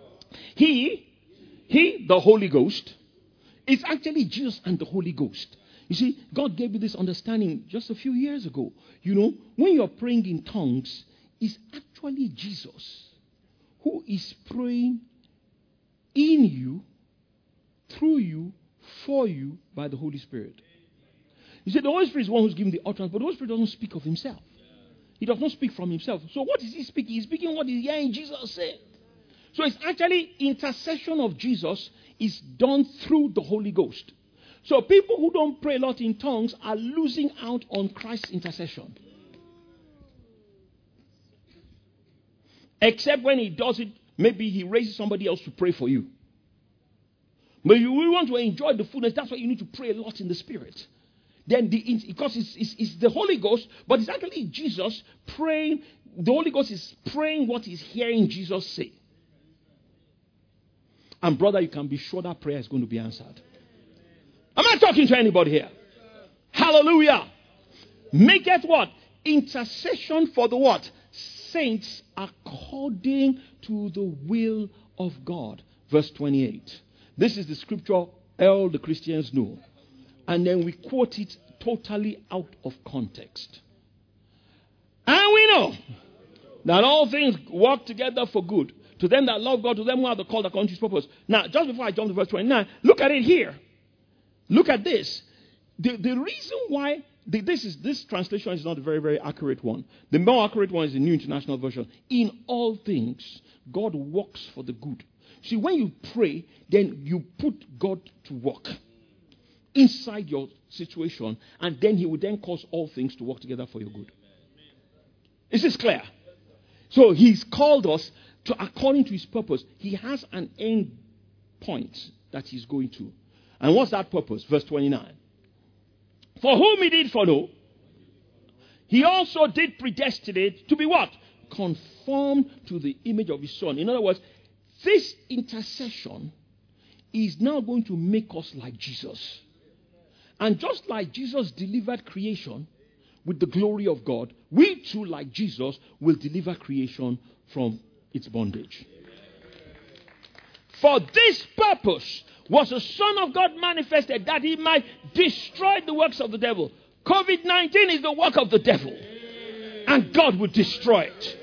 He, the Holy Ghost, is actually Jesus and the Holy Ghost. You see, God gave you this understanding just a few years ago. When you're praying in tongues, it's actually Jesus who is praying in you, through you, for you, by the Holy Spirit. You see, the Holy Spirit is the one who's giving the utterance, but the Holy Spirit doesn't speak of himself. He does not speak from himself. So what is he speaking? He's speaking what he's hearing Jesus say. So it's actually intercession of Jesus is done through the Holy Ghost. So people who don't pray a lot in tongues are losing out on Christ's intercession. Except when he does it, maybe he raises somebody else to pray for you. But you will want to enjoy the fullness. That's why you need to pray a lot in the Spirit. Then because it's the Holy Ghost, but it's actually Jesus praying. The Holy Ghost is praying what he's hearing Jesus say. And brother, you can be sure that prayer is going to be answered. Am I talking to anybody here? Hallelujah. Maketh what? Intercession for the what? Saints according to the will of God. Verse 28. This is the scripture all the Christians know. And then we quote it totally out of context. And we know that all things work together for good to them that love God, to them who are the called according to his purpose. Now, just before I jump to verse 29, look at it here. Look at this. The reason why this translation is not a very, very accurate one. The more accurate one is the New International Version. In all things, God works for the good. See, when you pray, then you put God to work inside your situation, and then he will then cause all things to work together for your good. Is this clear? So he's called us to, according to his purpose. He has an end point that he's going to. And what's that purpose? Verse 29. For whom he did foreknow, he also did predestinate to be what? Conformed to the image of his Son. In other words, this intercession is now going to make us like Jesus. And just like Jesus delivered creation with the glory of God, we too, like Jesus, will deliver creation from its bondage. For this purpose was the Son of God manifested, that he might destroy the works of the devil. COVID-19 is the work of the devil, and God will destroy it.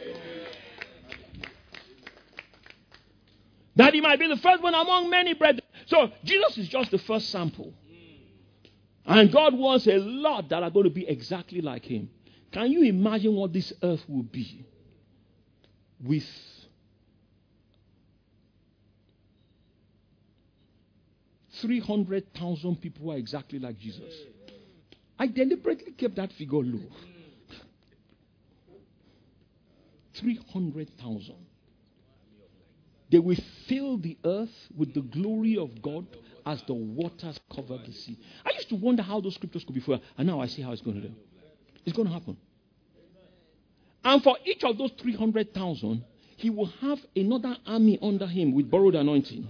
That he might be the first one among many brethren. So Jesus is just the first sample. And God wants a lot that are going to be exactly like him. Can you imagine what this earth will be with $300,000 people who are exactly like Jesus? I deliberately kept that figure low. 300,000. They will fill the earth with the glory of God as the waters cover the sea. I used to wonder how those scriptures could be fulfilled, and now I see how it's going to do. It's going to happen. And for each of those 300,000, he will have another army under him with borrowed anointing.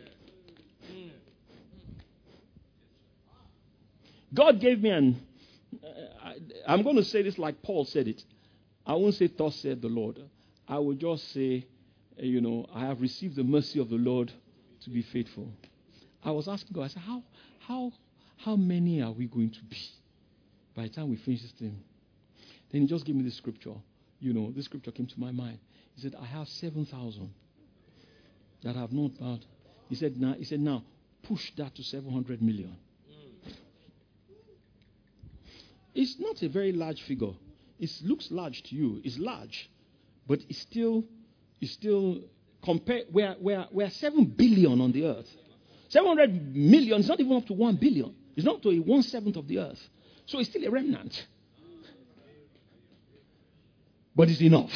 God gave me I'm going to say this like Paul said it. I won't say, thus said the Lord. I will just say, I have received the mercy of the Lord to be faithful. I was asking God, I said, how many are we going to be by the time we finish this thing? Then he just gave me this scripture. This scripture came to my mind. He said, I have 7,000 that have not bowed. He said, now push that to 700 million. It's not a very large figure. It looks large to you. It's large, but it's still compared. We're 7 billion on the earth. 700 million is not even up to 1 billion. It's not to a 1/7 of the earth. So it's still a remnant. But it's enough.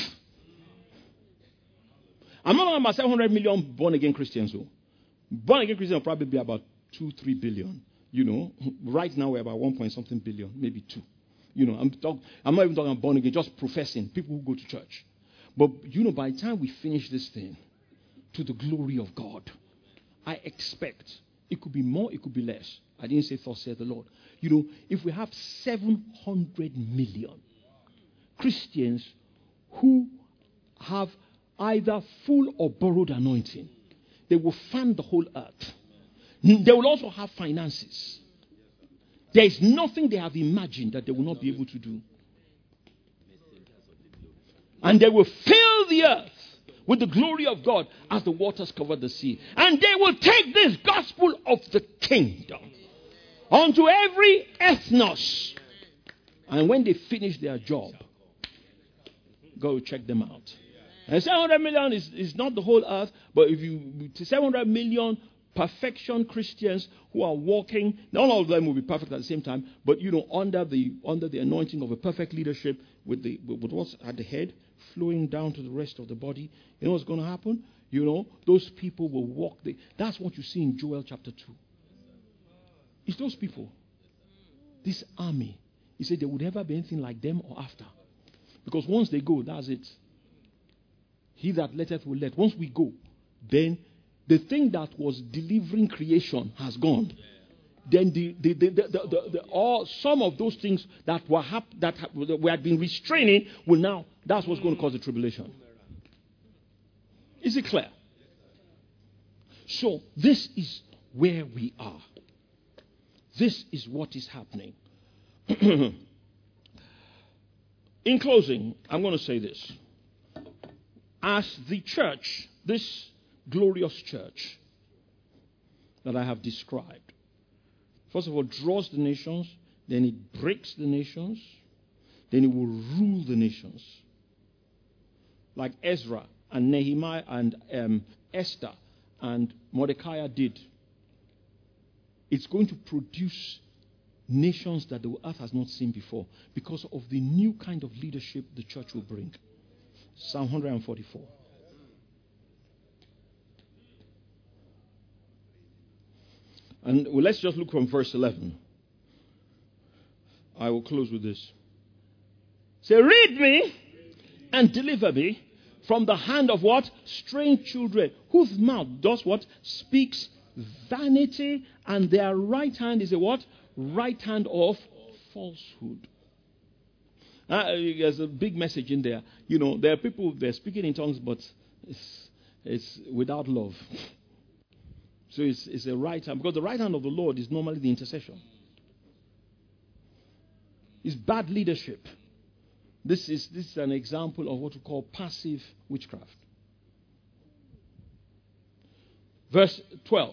I'm not talking about 700 million born again Christians. Born again Christians will probably be about 2-3 billion. Right now we're about 1 billion, maybe 2. I'm not even talking about born again, just professing, people who go to church. But, by the time we finish this thing, to the glory of God, I expect it could be more, it could be less. I didn't say, thus said the Lord. If we have 700 million Christians who have either full or borrowed anointing, they will fan the whole earth. They will also have finances. There is nothing they have imagined that they will not be able to do. And they will fill the earth with the glory of God as the waters cover the sea. And they will take this gospel of the kingdom unto every ethnos. And when they finish their job, God will check them out. And 700 million is not the whole earth, but if you 700 million perfection Christians who are walking, not all of them will be perfect at the same time, but under the anointing of a perfect leadership with what's at the head flowing down to the rest of the body. You know what's going to happen? Those people will walk. That's what you see in Joel chapter 2. It's those people. This army. He said there would never be anything like them or after. Because once they go, that's it. He that letteth will let. Once we go, then the thing that was delivering creation has gone. Then some of those things that we had been restraining will now. That's what's going to cause the tribulation. Is it clear? So this is where we are. This is what is happening. In closing, I'm going to say this. As the church, this glorious church that I have described, first of all, draws the nations, then it breaks the nations, then it will rule the nations. Like Ezra and Nehemiah and Esther and Mordecai did, it's going to produce nations that the earth has not seen before because of the new kind of leadership the church will bring. Psalm 144. And let's just look from verse 11. I will close with this. Say, read me and deliver me from the hand of what? Strange children, whose mouth does what? Speaks vanity, and their right hand is a what? Right hand of falsehood. There's a big message in there. You know, there are people, they're speaking in tongues, but it's without love. So it's a right hand, because the right hand of the Lord is normally the intercession. It's bad leadership. This is an example of what we call passive witchcraft. Verse 12.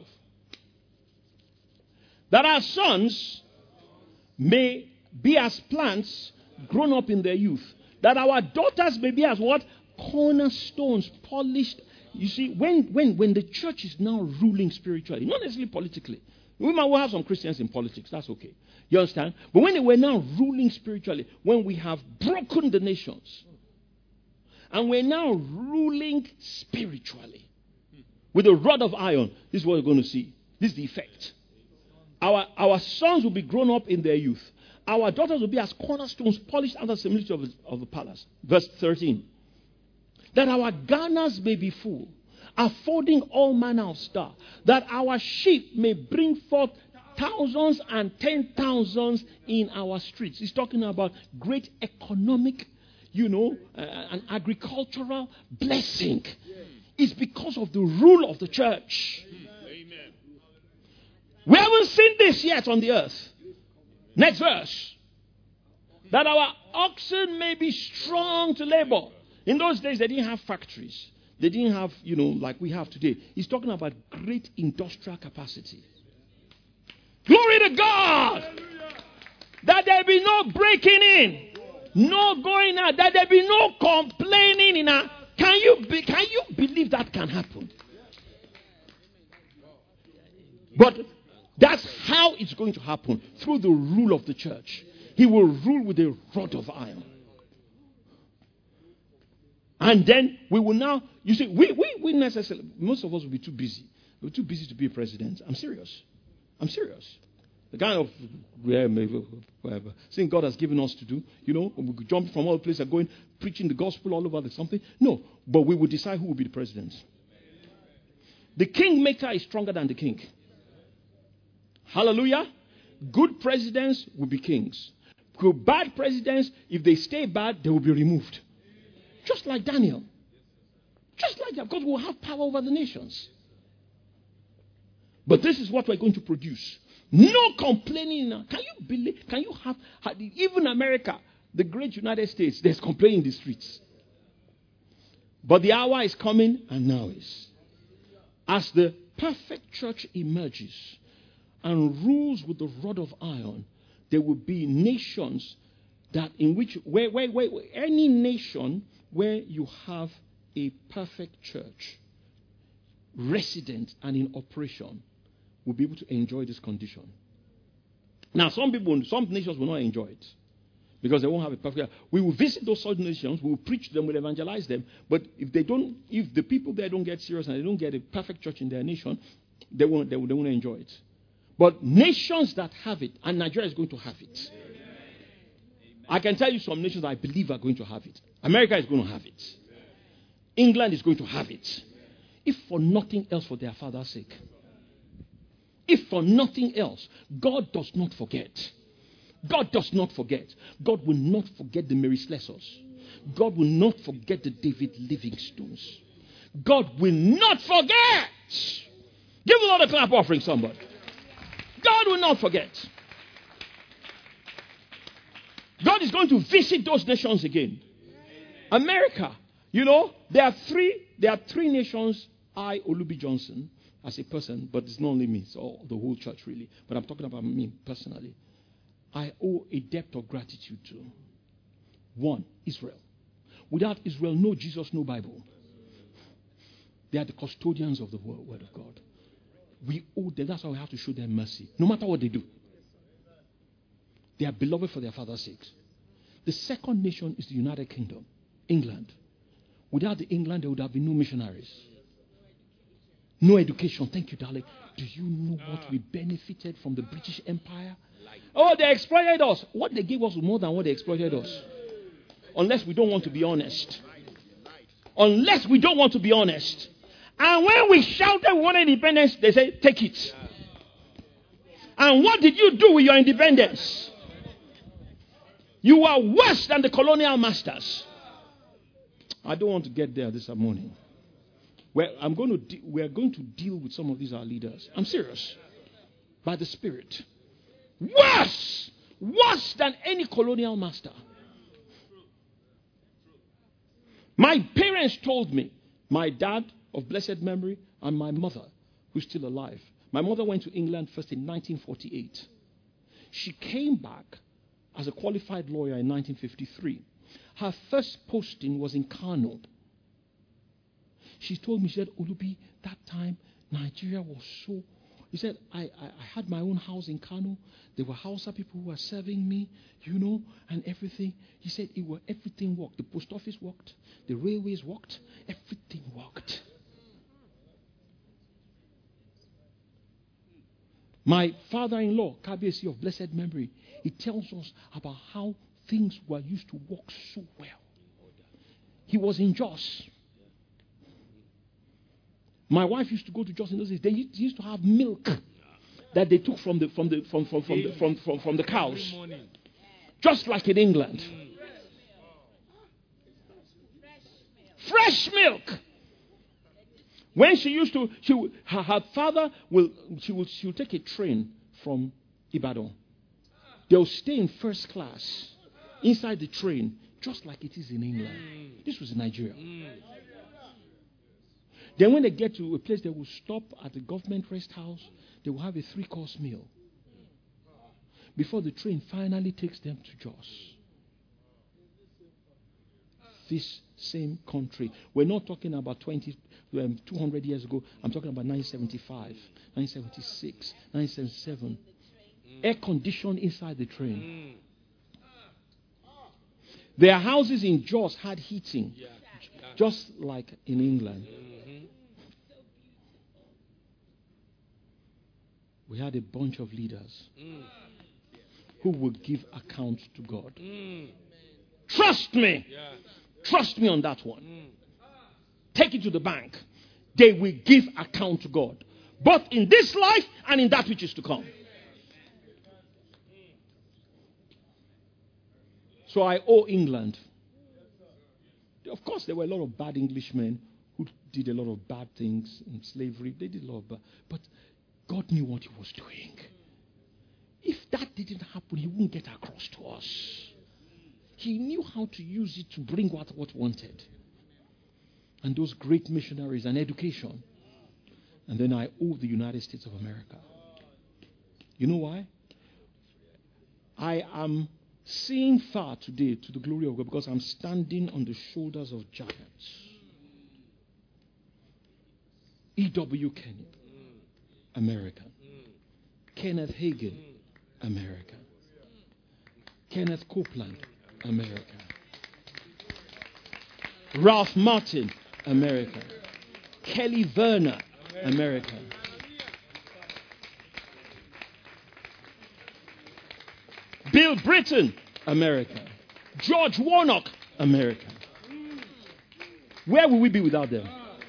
That our sons may be as plants grown up in their youth. That our daughters may be as what? Cornerstones, polished. You see, when the church is now ruling spiritually, not necessarily politically. We might have some Christians in politics, that's okay. You understand? But when they were now ruling spiritually, when we have broken the nations, and we're now ruling spiritually with a rod of iron, this is what we're going to see. This is the effect. Our sons will be grown up in their youth. Our daughters will be as cornerstones polished under the similitude of the palace. Verse 13. That our garners may be full, affording all manner of star, that our sheep may bring forth thousands and 10,000s in our streets. He's talking about great economic, and agricultural blessing. It's because of the rule of the church. Amen. We haven't seen this yet on the earth. Next verse. That our oxen may be strong to labor. In those days, they didn't have factories. They didn't have, like we have today. He's talking about great industrial capacity. Glory to God! Hallelujah. That there be no breaking in, no going out, that there be no complaining in our. Can you believe that can happen? But that's how it's going to happen, through the rule of the church. He will rule with a rod of iron. And then we will now, you see, we necessarily, most of us will be too busy. We're too busy to be a president. I'm serious. The kind of thing God has given us to do, we could jump from all places and going preaching the gospel all over the something. No, but we will decide who will be the president. The kingmaker is stronger than the king. Hallelujah. Good presidents will be kings. Good bad presidents, if they stay bad, they will be removed. Just like Daniel. Just like that, because we'll have power over the nations. But this is what we're going to produce. No complaining. Can you have, even America, the great United States, there's complaining in the streets. But the hour is coming, and now is. As the perfect church emerges and rules with the rod of iron, there will be nations that in which, where any nation where you have a perfect church resident and in operation will be able to enjoy this condition. Now, some nations will not enjoy it because they won't have a perfect. We will visit those southern nations, we will preach them, we'll evangelize them. But if the people there don't get serious and they don't get a perfect church in their nation, they won't enjoy it. But nations that have it, and Nigeria is going to have it. I can tell you some nations I believe are going to have it. America is going to have it. England is going to have it. If for nothing else, for their father's sake. If for nothing else, God does not forget. God does not forget. God will not forget the Mary Slessors. God will not forget the David Livingstones. God will not forget. Give a lot of clap offering, somebody. God will not forget. God is going to visit those nations again. America, there are three nations I, Olubi Johnson, as a person, but it's not only me, it's all the whole church really, but I'm talking about me personally, I owe a debt of gratitude to. One, Israel. Without Israel, no Jesus, no Bible. They are the custodians of the word of God. We owe them. That's why we have to show them mercy, no matter what they do. They are beloved for their father's sakes. The second nation is the United Kingdom, England. Without the England, there would have been no missionaries. No education. Thank you, darling. Do you know what we benefited from the British Empire? Oh, they exploited us. What they gave us was more than what they exploited us. Unless we don't want to be honest. Unless we don't want to be honest. And when we shouted we wanted independence, they said, take it. And what did you do with your independence? You are worse than the colonial masters. I don't want to get there this morning. We are going to deal with some of these our leaders. I'm serious. By the Spirit. Worse than any colonial master. My parents told me, my dad of blessed memory and my mother, who's still alive. My mother went to England first in 1948. She came back as a qualified lawyer in 1953. Her first posting was in Kano. She told me, she said, Olubi, that time Nigeria was so... He said, I had my own house in Kano. There were Hausa people who were serving me, and everything. He said, everything worked. The post office worked. The railways worked. Everything worked. My father-in-law, Kabiyesi of blessed memory, he tells us about how things were used to work so well. He was in Jos. My wife used to go to Jos in those days. They used to have milk that they took from the cows, just like in England. Fresh milk. When she used to, her father will take a train from Ibadan. They'll stay in first class inside the train, just like it is in England. This was in Nigeria. Then when they get to a place, they will stop at the government rest house. They will have a 3-course meal before the train finally takes them to Jos. This same country. We're not talking about 200 years ago. I'm talking about 1975, 1976, 1977. Air conditioned inside the train. Their houses in Jos had heating, just like in England. We had a bunch of leaders who would give account to God. Trust me. Trust me on that one. Take it to the bank. They will give account to God, both in this life and in that which is to come. So I owe England. Of course, there were a lot of bad Englishmen who did a lot of bad things in slavery. They did a lot of bad. But God knew what he was doing. If that didn't happen, he wouldn't get across to us. He knew how to use it to bring what wanted. And those great missionaries and education. And then I owe the United States of America. You know why? I am seeing far today to the glory of God because I'm standing on the shoulders of giants. E.W. Kenyon, American. Kenneth Hagin, American. Kenneth Copeland, American. Ralph Martin, American. Kelly Verner, American. Bill Britton, American. George Warnock, American. Where will we be without them?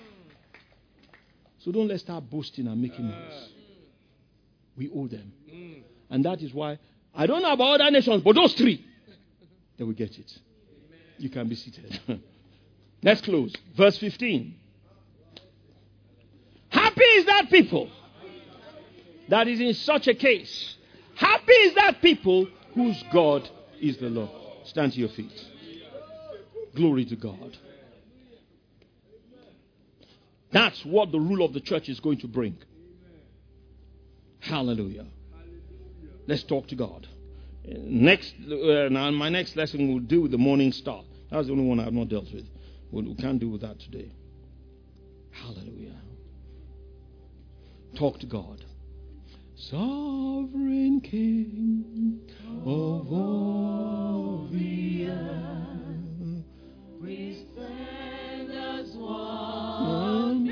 So don't let's start boasting and making noise. We owe them. And that is why, I don't know about other nations, but those three, they will get it. You can be seated. Let's close. Verse 15. Happy is that people that is in such a case. Happy is that people whose God is the Lord. Stand to your feet. Glory to God. That's what the rule of the church is going to bring. Hallelujah. Let's talk to God. Now my next lesson will deal with the morning star. That's the only one I have not dealt with. We can't deal with that today. Hallelujah. Talk to God. Sovereign King of all the earth, we stand as one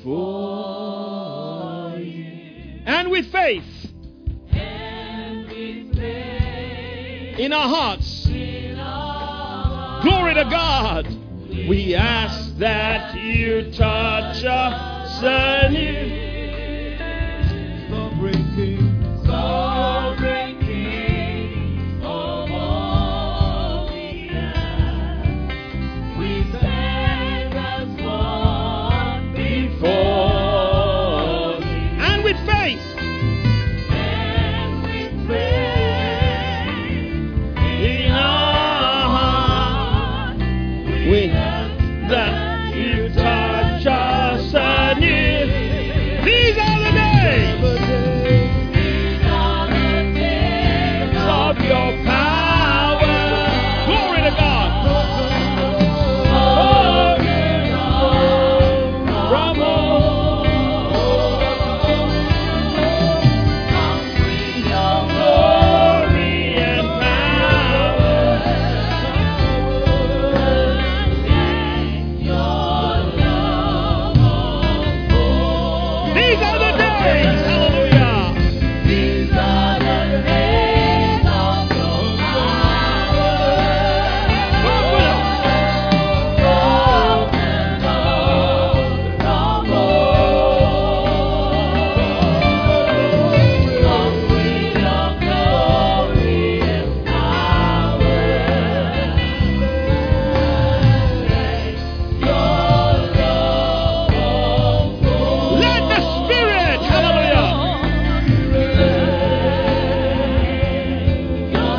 before you. And with faith. In our hearts. Glory to God. We ask that you touch us anew. Sovereign King of all the earth, we stand as one before you. And with faith. That you touch us anew. These are the days. These are the days of your power. Glory to God. From your glory and power. These are the days, hallelujah. These are the days of your power. Let the Spirit, hallelujah. Your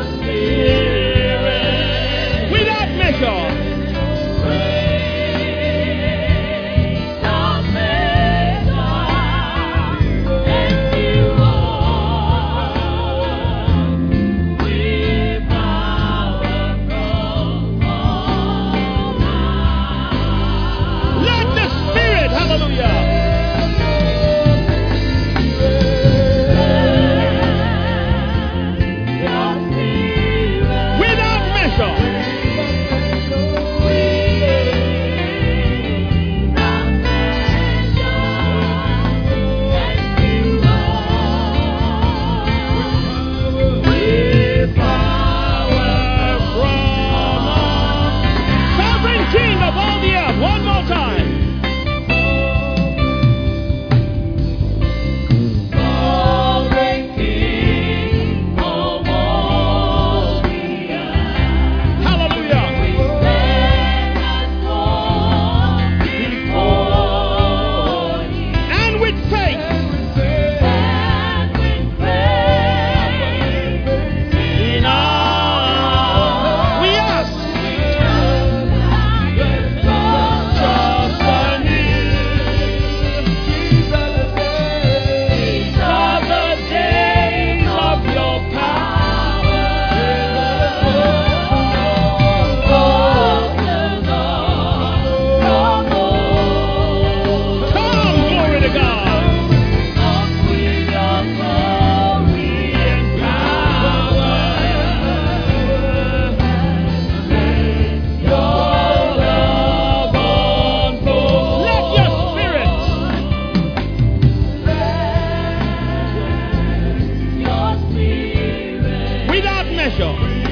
Spirit, without measure. Let the Spirit, hallelujah. Without measure. With power from on. Sovereign King of all the earth. One more time. Sovereign King of all the earth. Hallelujah. We stand as one before you. And with faith. In our, we ask. Just anew. These are the days of your power. Come, glory to God. With your glory and power. Your love unfold. Let your Spirit. Without measure.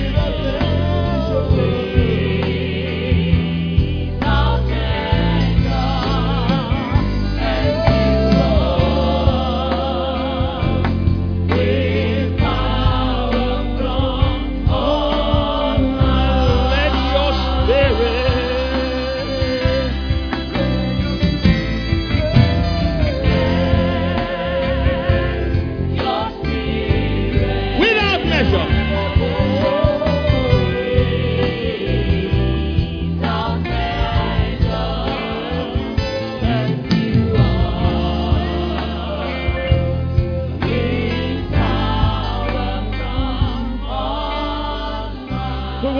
Let your Spirit. Without measure.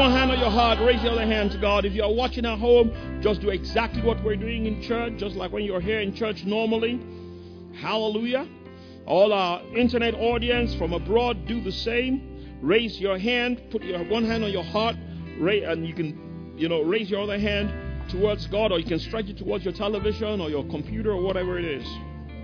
one hand on your heart, raise your other hand to God. If you are watching at home, just do exactly what we're doing in church, just like when you're here in church normally. Hallelujah. All our internet audience from abroad, do the same. Raise your hand, put your one hand on your heart, and you can, raise your other hand towards God, or you can stretch it towards your television or your computer or whatever it is.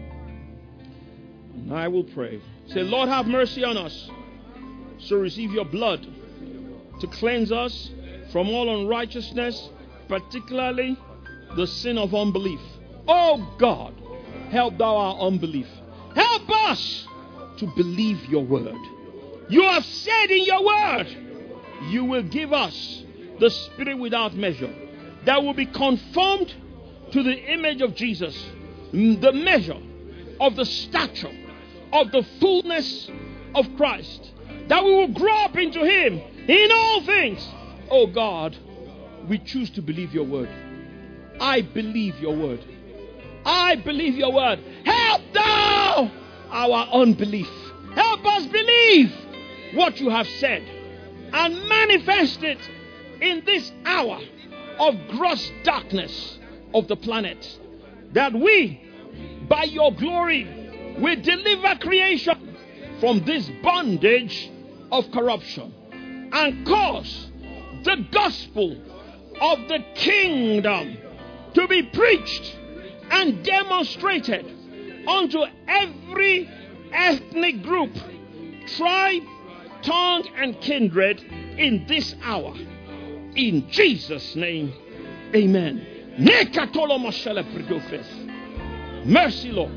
And I will pray. Say, Lord, have mercy on us. So receive your blood to cleanse us from all unrighteousness, particularly the sin of unbelief. Oh God, help thou our unbelief. Help us to believe your word. You have said in your word, you will give us the Spirit without measure, that will be conformed to the image of Jesus, the measure of the stature of the fullness of Christ, that we will grow up into Him in all things. Oh God, we choose to believe your word. I believe your word. I believe your word. Help thou our unbelief. Help us believe what you have said and manifest it in this hour of gross darkness of the planet, that we, by your glory, will deliver creation from this bondage of corruption and cause the gospel of the kingdom to be preached and demonstrated unto every ethnic group, tribe, tongue, and kindred in this hour. In Jesus' name, amen. Mercy, Lord.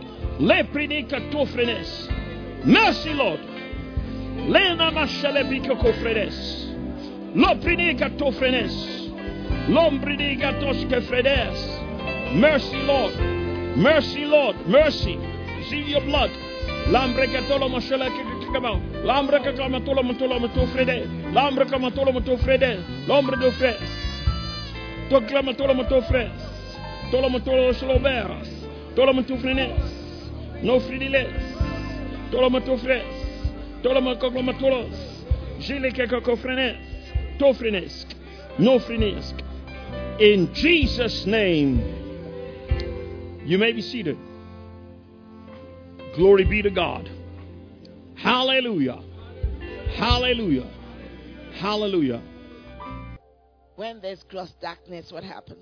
Mercy, Lord. Lena mashale biko kofredes. Loprinika tofrenes. Lombridiga toske fredes. Mercy, Lord. Mercy, Lord. Mercy. Receive your blood. Lambrekatolo mashale kikakabao. Lambrekakamatolo matolo matofrede. Lambrekakamatolo matofrede. Lombre do fres. Toklamatolo matofres. Tolomatolo sloberas. Tolomatofrenes. No fridiles. Tolomatofres. Tolomatolomatolo's. Jilikekakofrenes. Tofrenesk. No frenesk. In Jesus' name, you may be seated. Glory be to God. Hallelujah. Hallelujah. Hallelujah. When there's gross darkness, what happens?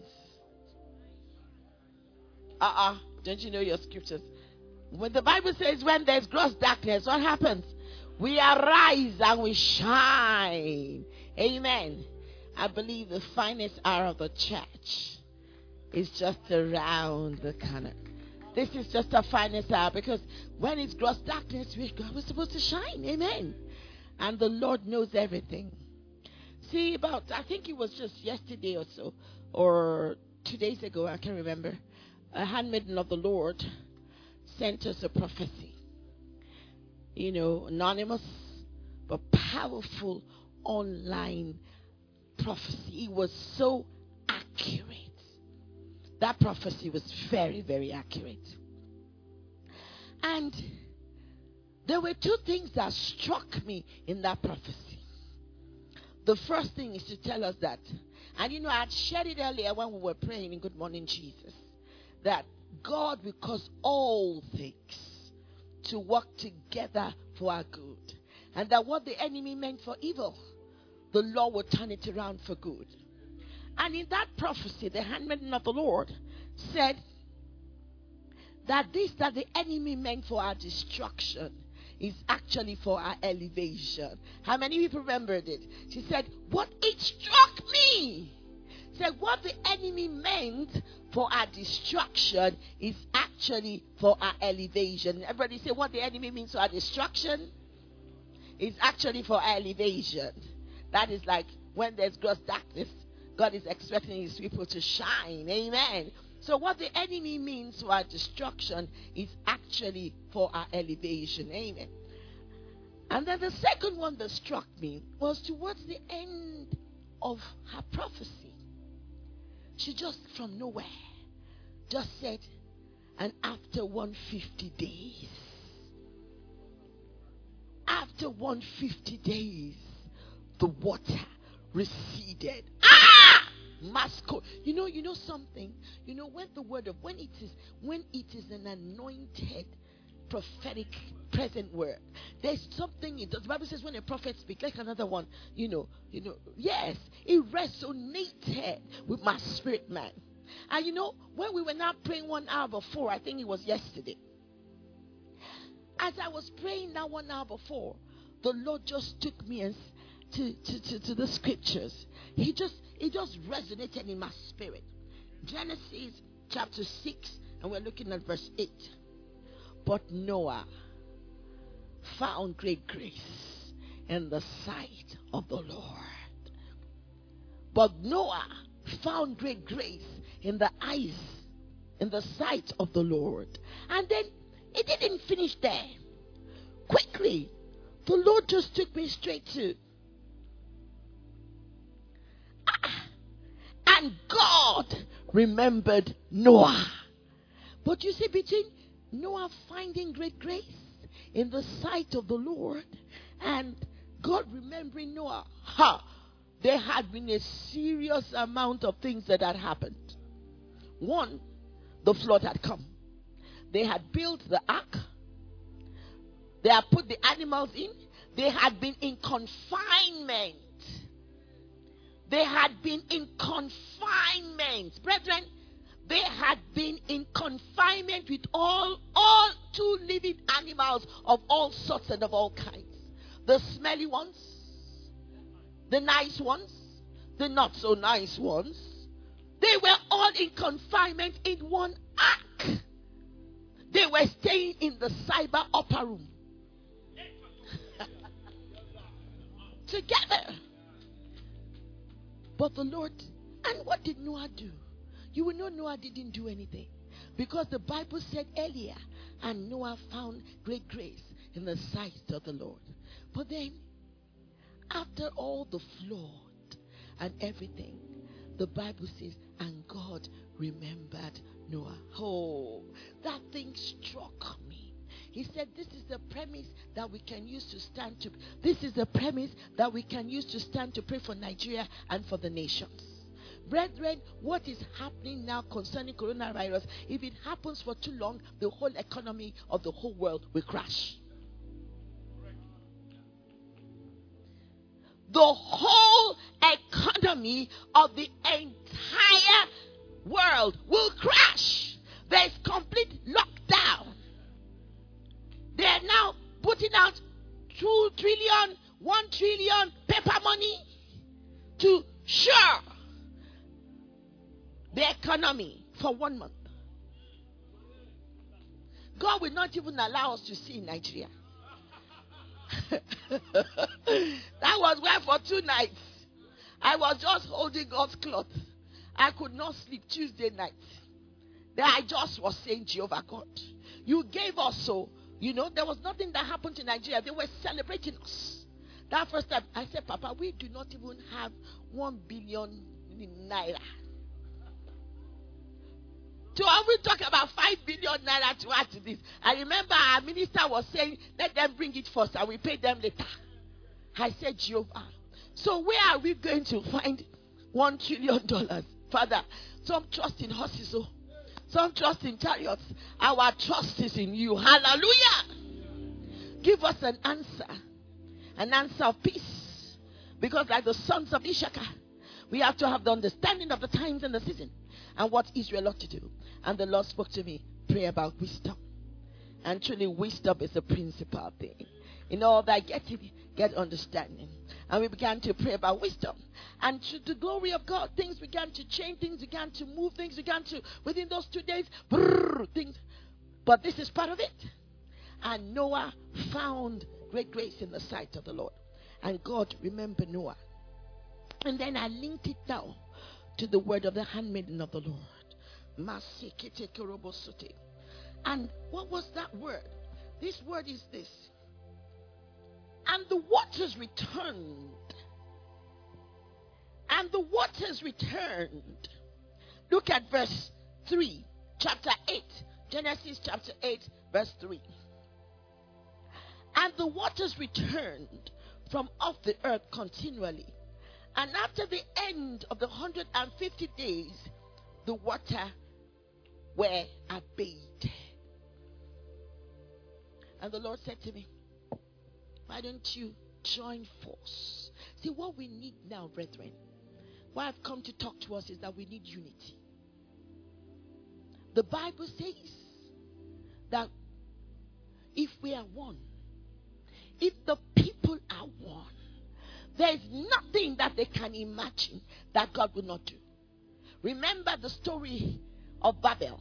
Don't you know your scriptures? When the Bible says when there's gross darkness, what happens? We arise and we shine. Amen. I believe the finest hour of the church is just around the corner. This is just the finest hour, because when it's gross darkness, we're supposed to shine. Amen. And the Lord knows everything. See, I think it was just yesterday or so, or 2 days ago, I can't remember, a handmaiden of the Lord sent us a prophecy. Anonymous, but powerful online prophecy. It was so accurate. That prophecy was very, very accurate. And there were two things that struck me in that prophecy. The first thing is to tell us that, and I had shared it earlier when we were praying in Good Morning Jesus, that God will cause all things to work together for our good. And that what the enemy meant for evil, the Lord will turn it around for good. And in that prophecy, the handmaiden of the Lord said that this that the enemy meant for our destruction is actually for our elevation. How many people remembered it? She said, what it struck me. Said what the enemy meant for our destruction is actually for our elevation. Everybody say what the enemy means for our destruction is actually for our elevation. That is like when there's gross darkness, God is expecting His people to shine. Amen. So what the enemy means for our destruction is actually for our elevation. Amen. And then the second one that struck me was towards the end of her prophecy. She just from nowhere just said, and after 150 days, after 150 days, the water receded. Masco. You know something. When it is an anointed prophetic present word, there's something. The Bible says when a prophet speaks, like another one. Yes, it resonated with my spirit, man. And when we were now praying 1 hour before, I think it was yesterday. As I was praying that 1 hour before, the Lord just took me to the scriptures. It just resonated in my spirit. Genesis chapter 6, and we're looking at verse 8. But Noah found great grace in the sight of the Lord. But Noah found great grace in the sight of the Lord. And then it didn't finish there. Quickly, the Lord just took me straight to, and God remembered Noah. But you see, between Noah finding great grace in the sight of the Lord and God remembering Noah, there had been a serious amount of things that had happened. One, the flood had come. They had built the ark. They had put the animals in. They had been in confinement. They had been in confinement. Brethren, they had been in confinement with all 2 living animals of all sorts and of all kinds. The smelly ones, the nice ones, the not so nice ones. They were all in confinement in one ark. They were staying in the cyber upper room. Together. But the Lord, and what did Noah do? You will know Noah didn't do anything. Because the Bible said earlier, and Noah found great grace in the sight of the Lord. But then, after all the flood and everything, the Bible says, and God remembered Noah. Oh, that thing struck me. He said, this is the premise that we can use to stand to. This is the premise that we can use to stand to pray for Nigeria and for the nations. Brethren, what is happening now concerning coronavirus, if it happens for too long, the whole economy of the whole world will crash. The whole economy of the entire world will crash. There is complete lockdown. They are now putting out 2 trillion, 1 trillion paper money to shore the economy for 1 month. God will not even allow us to see in Nigeria. That was where for 2 nights I was just holding God's cloth. I could not sleep Tuesday night. Then I just was saying, Jehovah God, you gave us so. There was nothing that happened to Nigeria. They were celebrating us. That first time, I said, Papa, we do not even have 1 billion naira. So when we talk about 5 billion naira to add to this, I remember our minister was saying, let them bring it first and we pay them later. I said, Jehovah, so where are we going to find $1 trillion? Father, some trust in horses, some trust in chariots. Our trust is in you. Hallelujah. Give us an answer of peace. Because like the sons of Issachar, we have to have the understanding of the times and the season and what Israel ought to do. And the Lord spoke to me, pray about wisdom. And truly wisdom is the principal thing. In all that get understanding. And we began to pray about wisdom. And to the glory of God, things began to change, things began to move, things began to, within those 2 days, things. But this is part of it. And Noah found great grace in the sight of the Lord. And God remembered Noah. And then I linked it down to the word of the handmaiden of the Lord. And what was that word? This word is this. And the waters returned. And the waters returned. Look at verse 3, chapter 8. Genesis chapter 8, verse 3. And the waters returned from off the earth continually. And after the end of the 150 days, the water were abated. And the Lord said to me, why don't you join force? See, what we need now, brethren, what I've come to talk to us is that we need unity. The Bible says that if we are one, if the people are one, there is nothing that they can imagine that God will not do. Remember the story of Babel.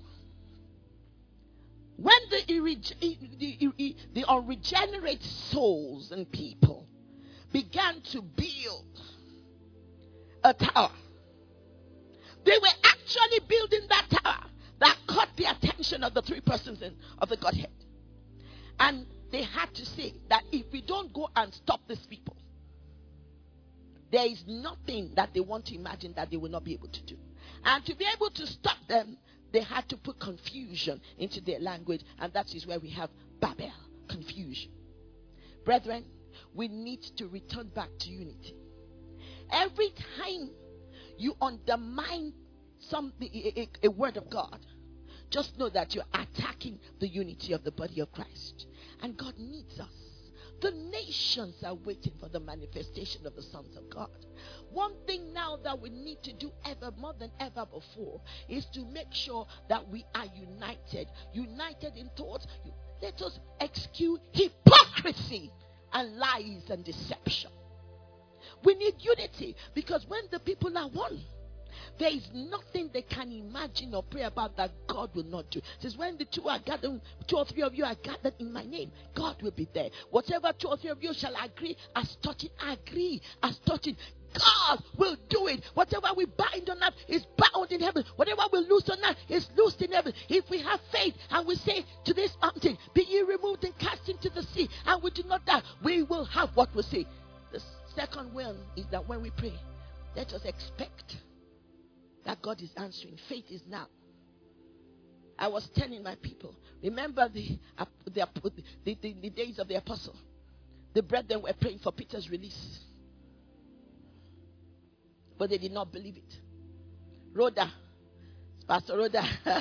When the unregenerate souls and people began to build a tower, they were actually building that tower that caught the attention of the three persons of the Godhead. And they had to say that if we don't go and stop these people, there is nothing that they want to imagine that they will not be able to do. And to be able to stop them, they had to put confusion into their language. And that is where we have Babel, confusion. Brethren, we need to return back to unity. Every time you undermine a word of God, just know that you're attacking the unity of the body of Christ. And God needs us. The nations are waiting for the manifestation of the sons of God. One thing now that we need to do ever more than ever before is to make sure that we are united. United in thoughts. Let us excuse hypocrisy and lies and deception. We need unity, because when the people are one, there is nothing they can imagine or pray about that God will not do. It says, when the two or three of you are gathered in my name, God will be there. Whatever 2 or 3 of you shall agree as touching, agree as touching. God will do it. Whatever we bind on earth is bound in heaven. Whatever we loose on earth is loosed in heaven. If we have faith and we say to this mountain, be ye removed and cast into the sea, and we do not doubt, we will have what we say. The second one is that when we pray, let us expect that God is answering. Faith is now. I was telling my people, remember the days of the apostle. The brethren were praying for Peter's release, but they did not believe it. Rhoda, Pastor Rhoda,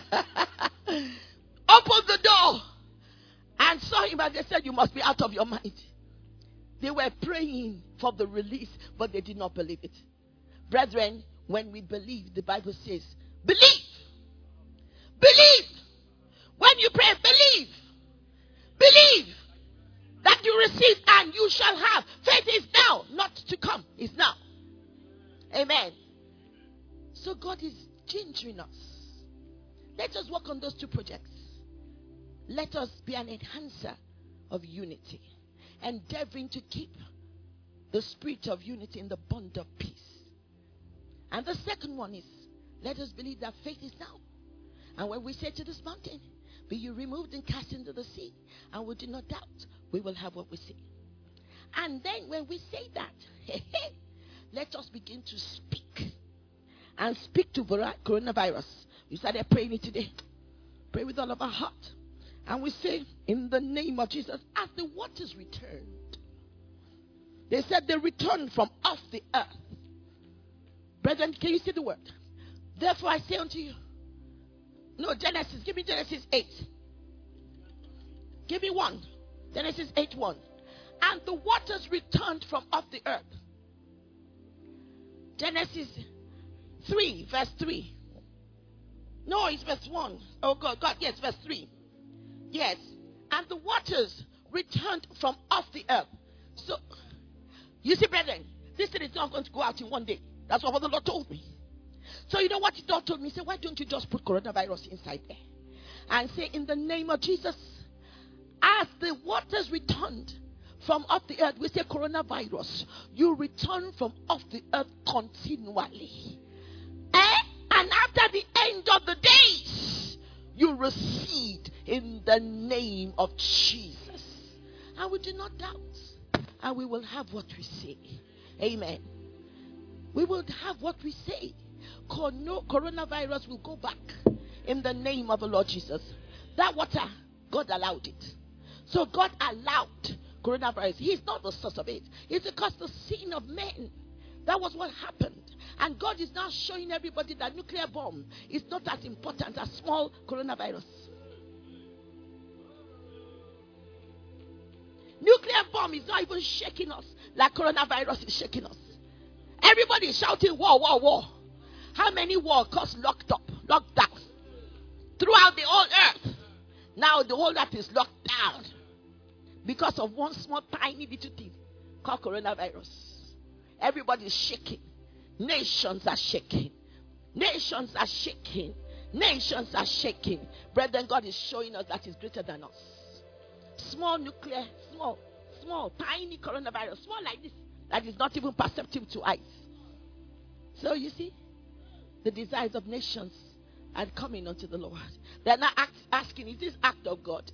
opened the door and saw him, and they said, you must be out of your mind. They were praying for the release, but they did not believe it. Brethren, when we believe, the Bible says, believe. Believe. When you pray, believe. Believe that you receive and you shall have. Faith is now, not to come. It's now. Amen. So God is changing us. Let us work on those 2 projects. Let us be an enhancer of unity, endeavoring to keep the spirit of unity in the bond of peace. And the second one is, let us believe that faith is now. And when we say to this mountain, be you removed and cast into the sea, and we do not doubt, we will have what we say. And then when we say that, let us begin to speak. And speak to coronavirus. We started praying it today. Pray with all of our heart. And we say, in the name of Jesus, as the waters returned. They said they returned from off the earth. Brethren, can you see the word? Therefore I say unto you. No, Genesis. Give me Genesis 8. Give me 1. Genesis 8:1. And the waters returned from off the earth. Genesis 3, verse 3. No, it's verse 1. Oh God, yes, verse 3. Yes. And the waters returned from off the earth. So, you see, brethren, this thing is not going to go out in one day. That's what the Lord told me. So you know what the Lord told me? He said, why don't you just put coronavirus inside there? And say, in the name of Jesus, as the waters returned from off the earth, we say coronavirus, you return from off the earth continually. And after the end of the days, you recede in the name of Jesus. And we do not doubt. And we will have what we say. Amen. We will have what we say. Coronavirus will go back in the name of the Lord Jesus. That water, God allowed it. So God allowed coronavirus. He's not the source of it. It's because the sin of men That was what happened. And God is now showing everybody that nuclear bomb is not as important as small coronavirus. Nuclear bomb is not even shaking us like coronavirus is shaking us. Everybody is shouting war, war, war. How many war cause locked down throughout the whole earth? Now the whole earth is locked down because of one small tiny little thing called coronavirus. Everybody is shaking. Nations are shaking. Nations are shaking. Nations are shaking. Brethren, God is showing us that He's greater than us. Small nuclear, small, tiny coronavirus, small like this, that is not even perceptible to eyes. So you see, the desires of nations are coming unto the Lord. They are now asking, is this act of God?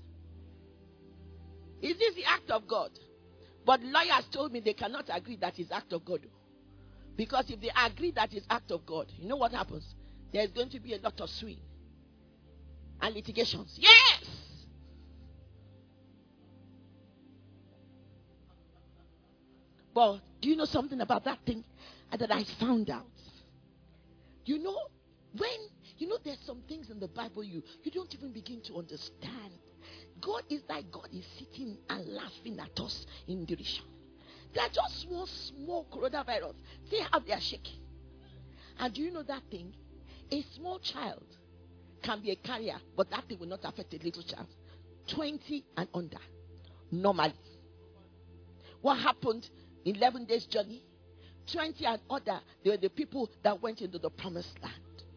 Is this the act of God? But lawyers told me they cannot agree that it's act of God. Because if they agree that it's act of God, you know what happens? There's going to be a lot of suing and litigations. Yes! But do you know something about that thing that I found out? You know, there's some things in the Bible you don't even begin to understand. God is sitting and laughing at us in derision. They are just small coronavirus. See how they are shaking. And do you know that thing? A small child can be a carrier, but that thing will not affect a little child. 20 and under. Normally. What happened in 11 days journey? 20 and under, they were the people that went into the promised land.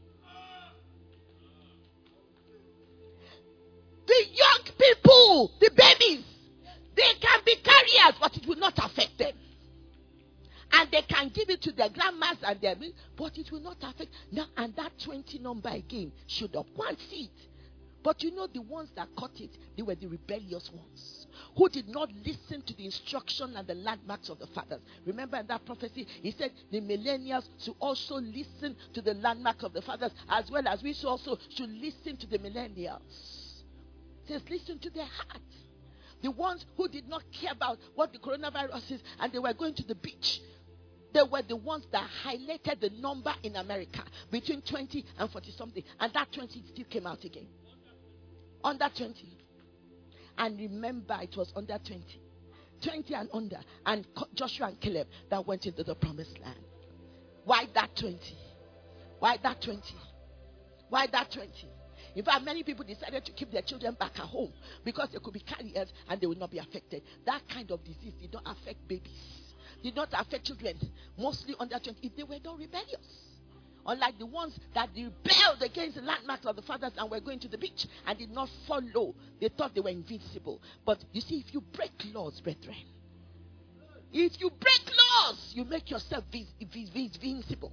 The young people, the babies, they can be carriers, but it will not affect them. And they can give it to their grandmas and their, but it will not affect. Now, and that 20 number again showed up. One seat. But you know the ones that caught it, they were the rebellious ones who did not listen to the instruction and the landmarks of the fathers. Remember in that prophecy, he said the millennials should also listen to the landmark of the fathers, as well as we also should listen to the millennials. It says listen to their heart. The ones who did not care about what the coronavirus is and they were going to the beach. They were the ones that highlighted the number in America between 20 and 40 something. And that 20 still came out again. Under 20. And remember, it was under 20. 20 and under. And Joshua and Caleb that went into the promised land. Why that 20? Why that 20? Why that 20? In fact, many people decided to keep their children back at home because they could be carriers and they would not be affected. That kind of disease did not affect babies. Did not affect children, mostly under 20, if they were not rebellious. Unlike the ones that rebelled against the landmarks of the fathers and were going to the beach and did not follow. They thought they were invincible. But you see, if you break laws, brethren, if you break laws, you make yourself invincible.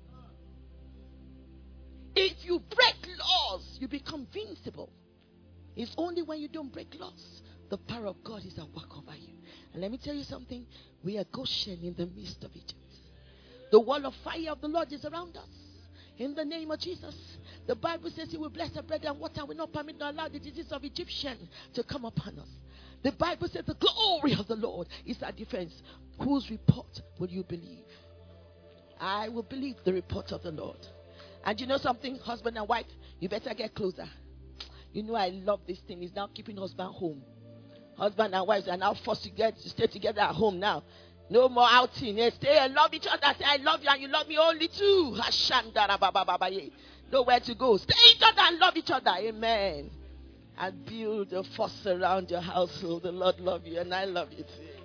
If you break laws, you become invincible. It's only when you don't break laws, the power of God is at work over you. And let me tell you something. We are Goshen in the midst of Egypt. The wall of fire of the Lord is around us. In the name of Jesus. The Bible says He will bless the bread and water, will not permit nor allow the disease of Egyptian to come upon us. The Bible says the glory of the Lord is our defense. Whose report will you believe? I will believe the report of the Lord. And you know something, husband and wife, you better get closer. You know I love this thing. It's now keeping husband home. Husband and wives are now forced to stay together at home now. No more outing. Stay and love each other. Say, I love you and you love me only too. Nowhere to go. Stay each other and love each other. Amen. And build a force around your household. The Lord love you and I love you too.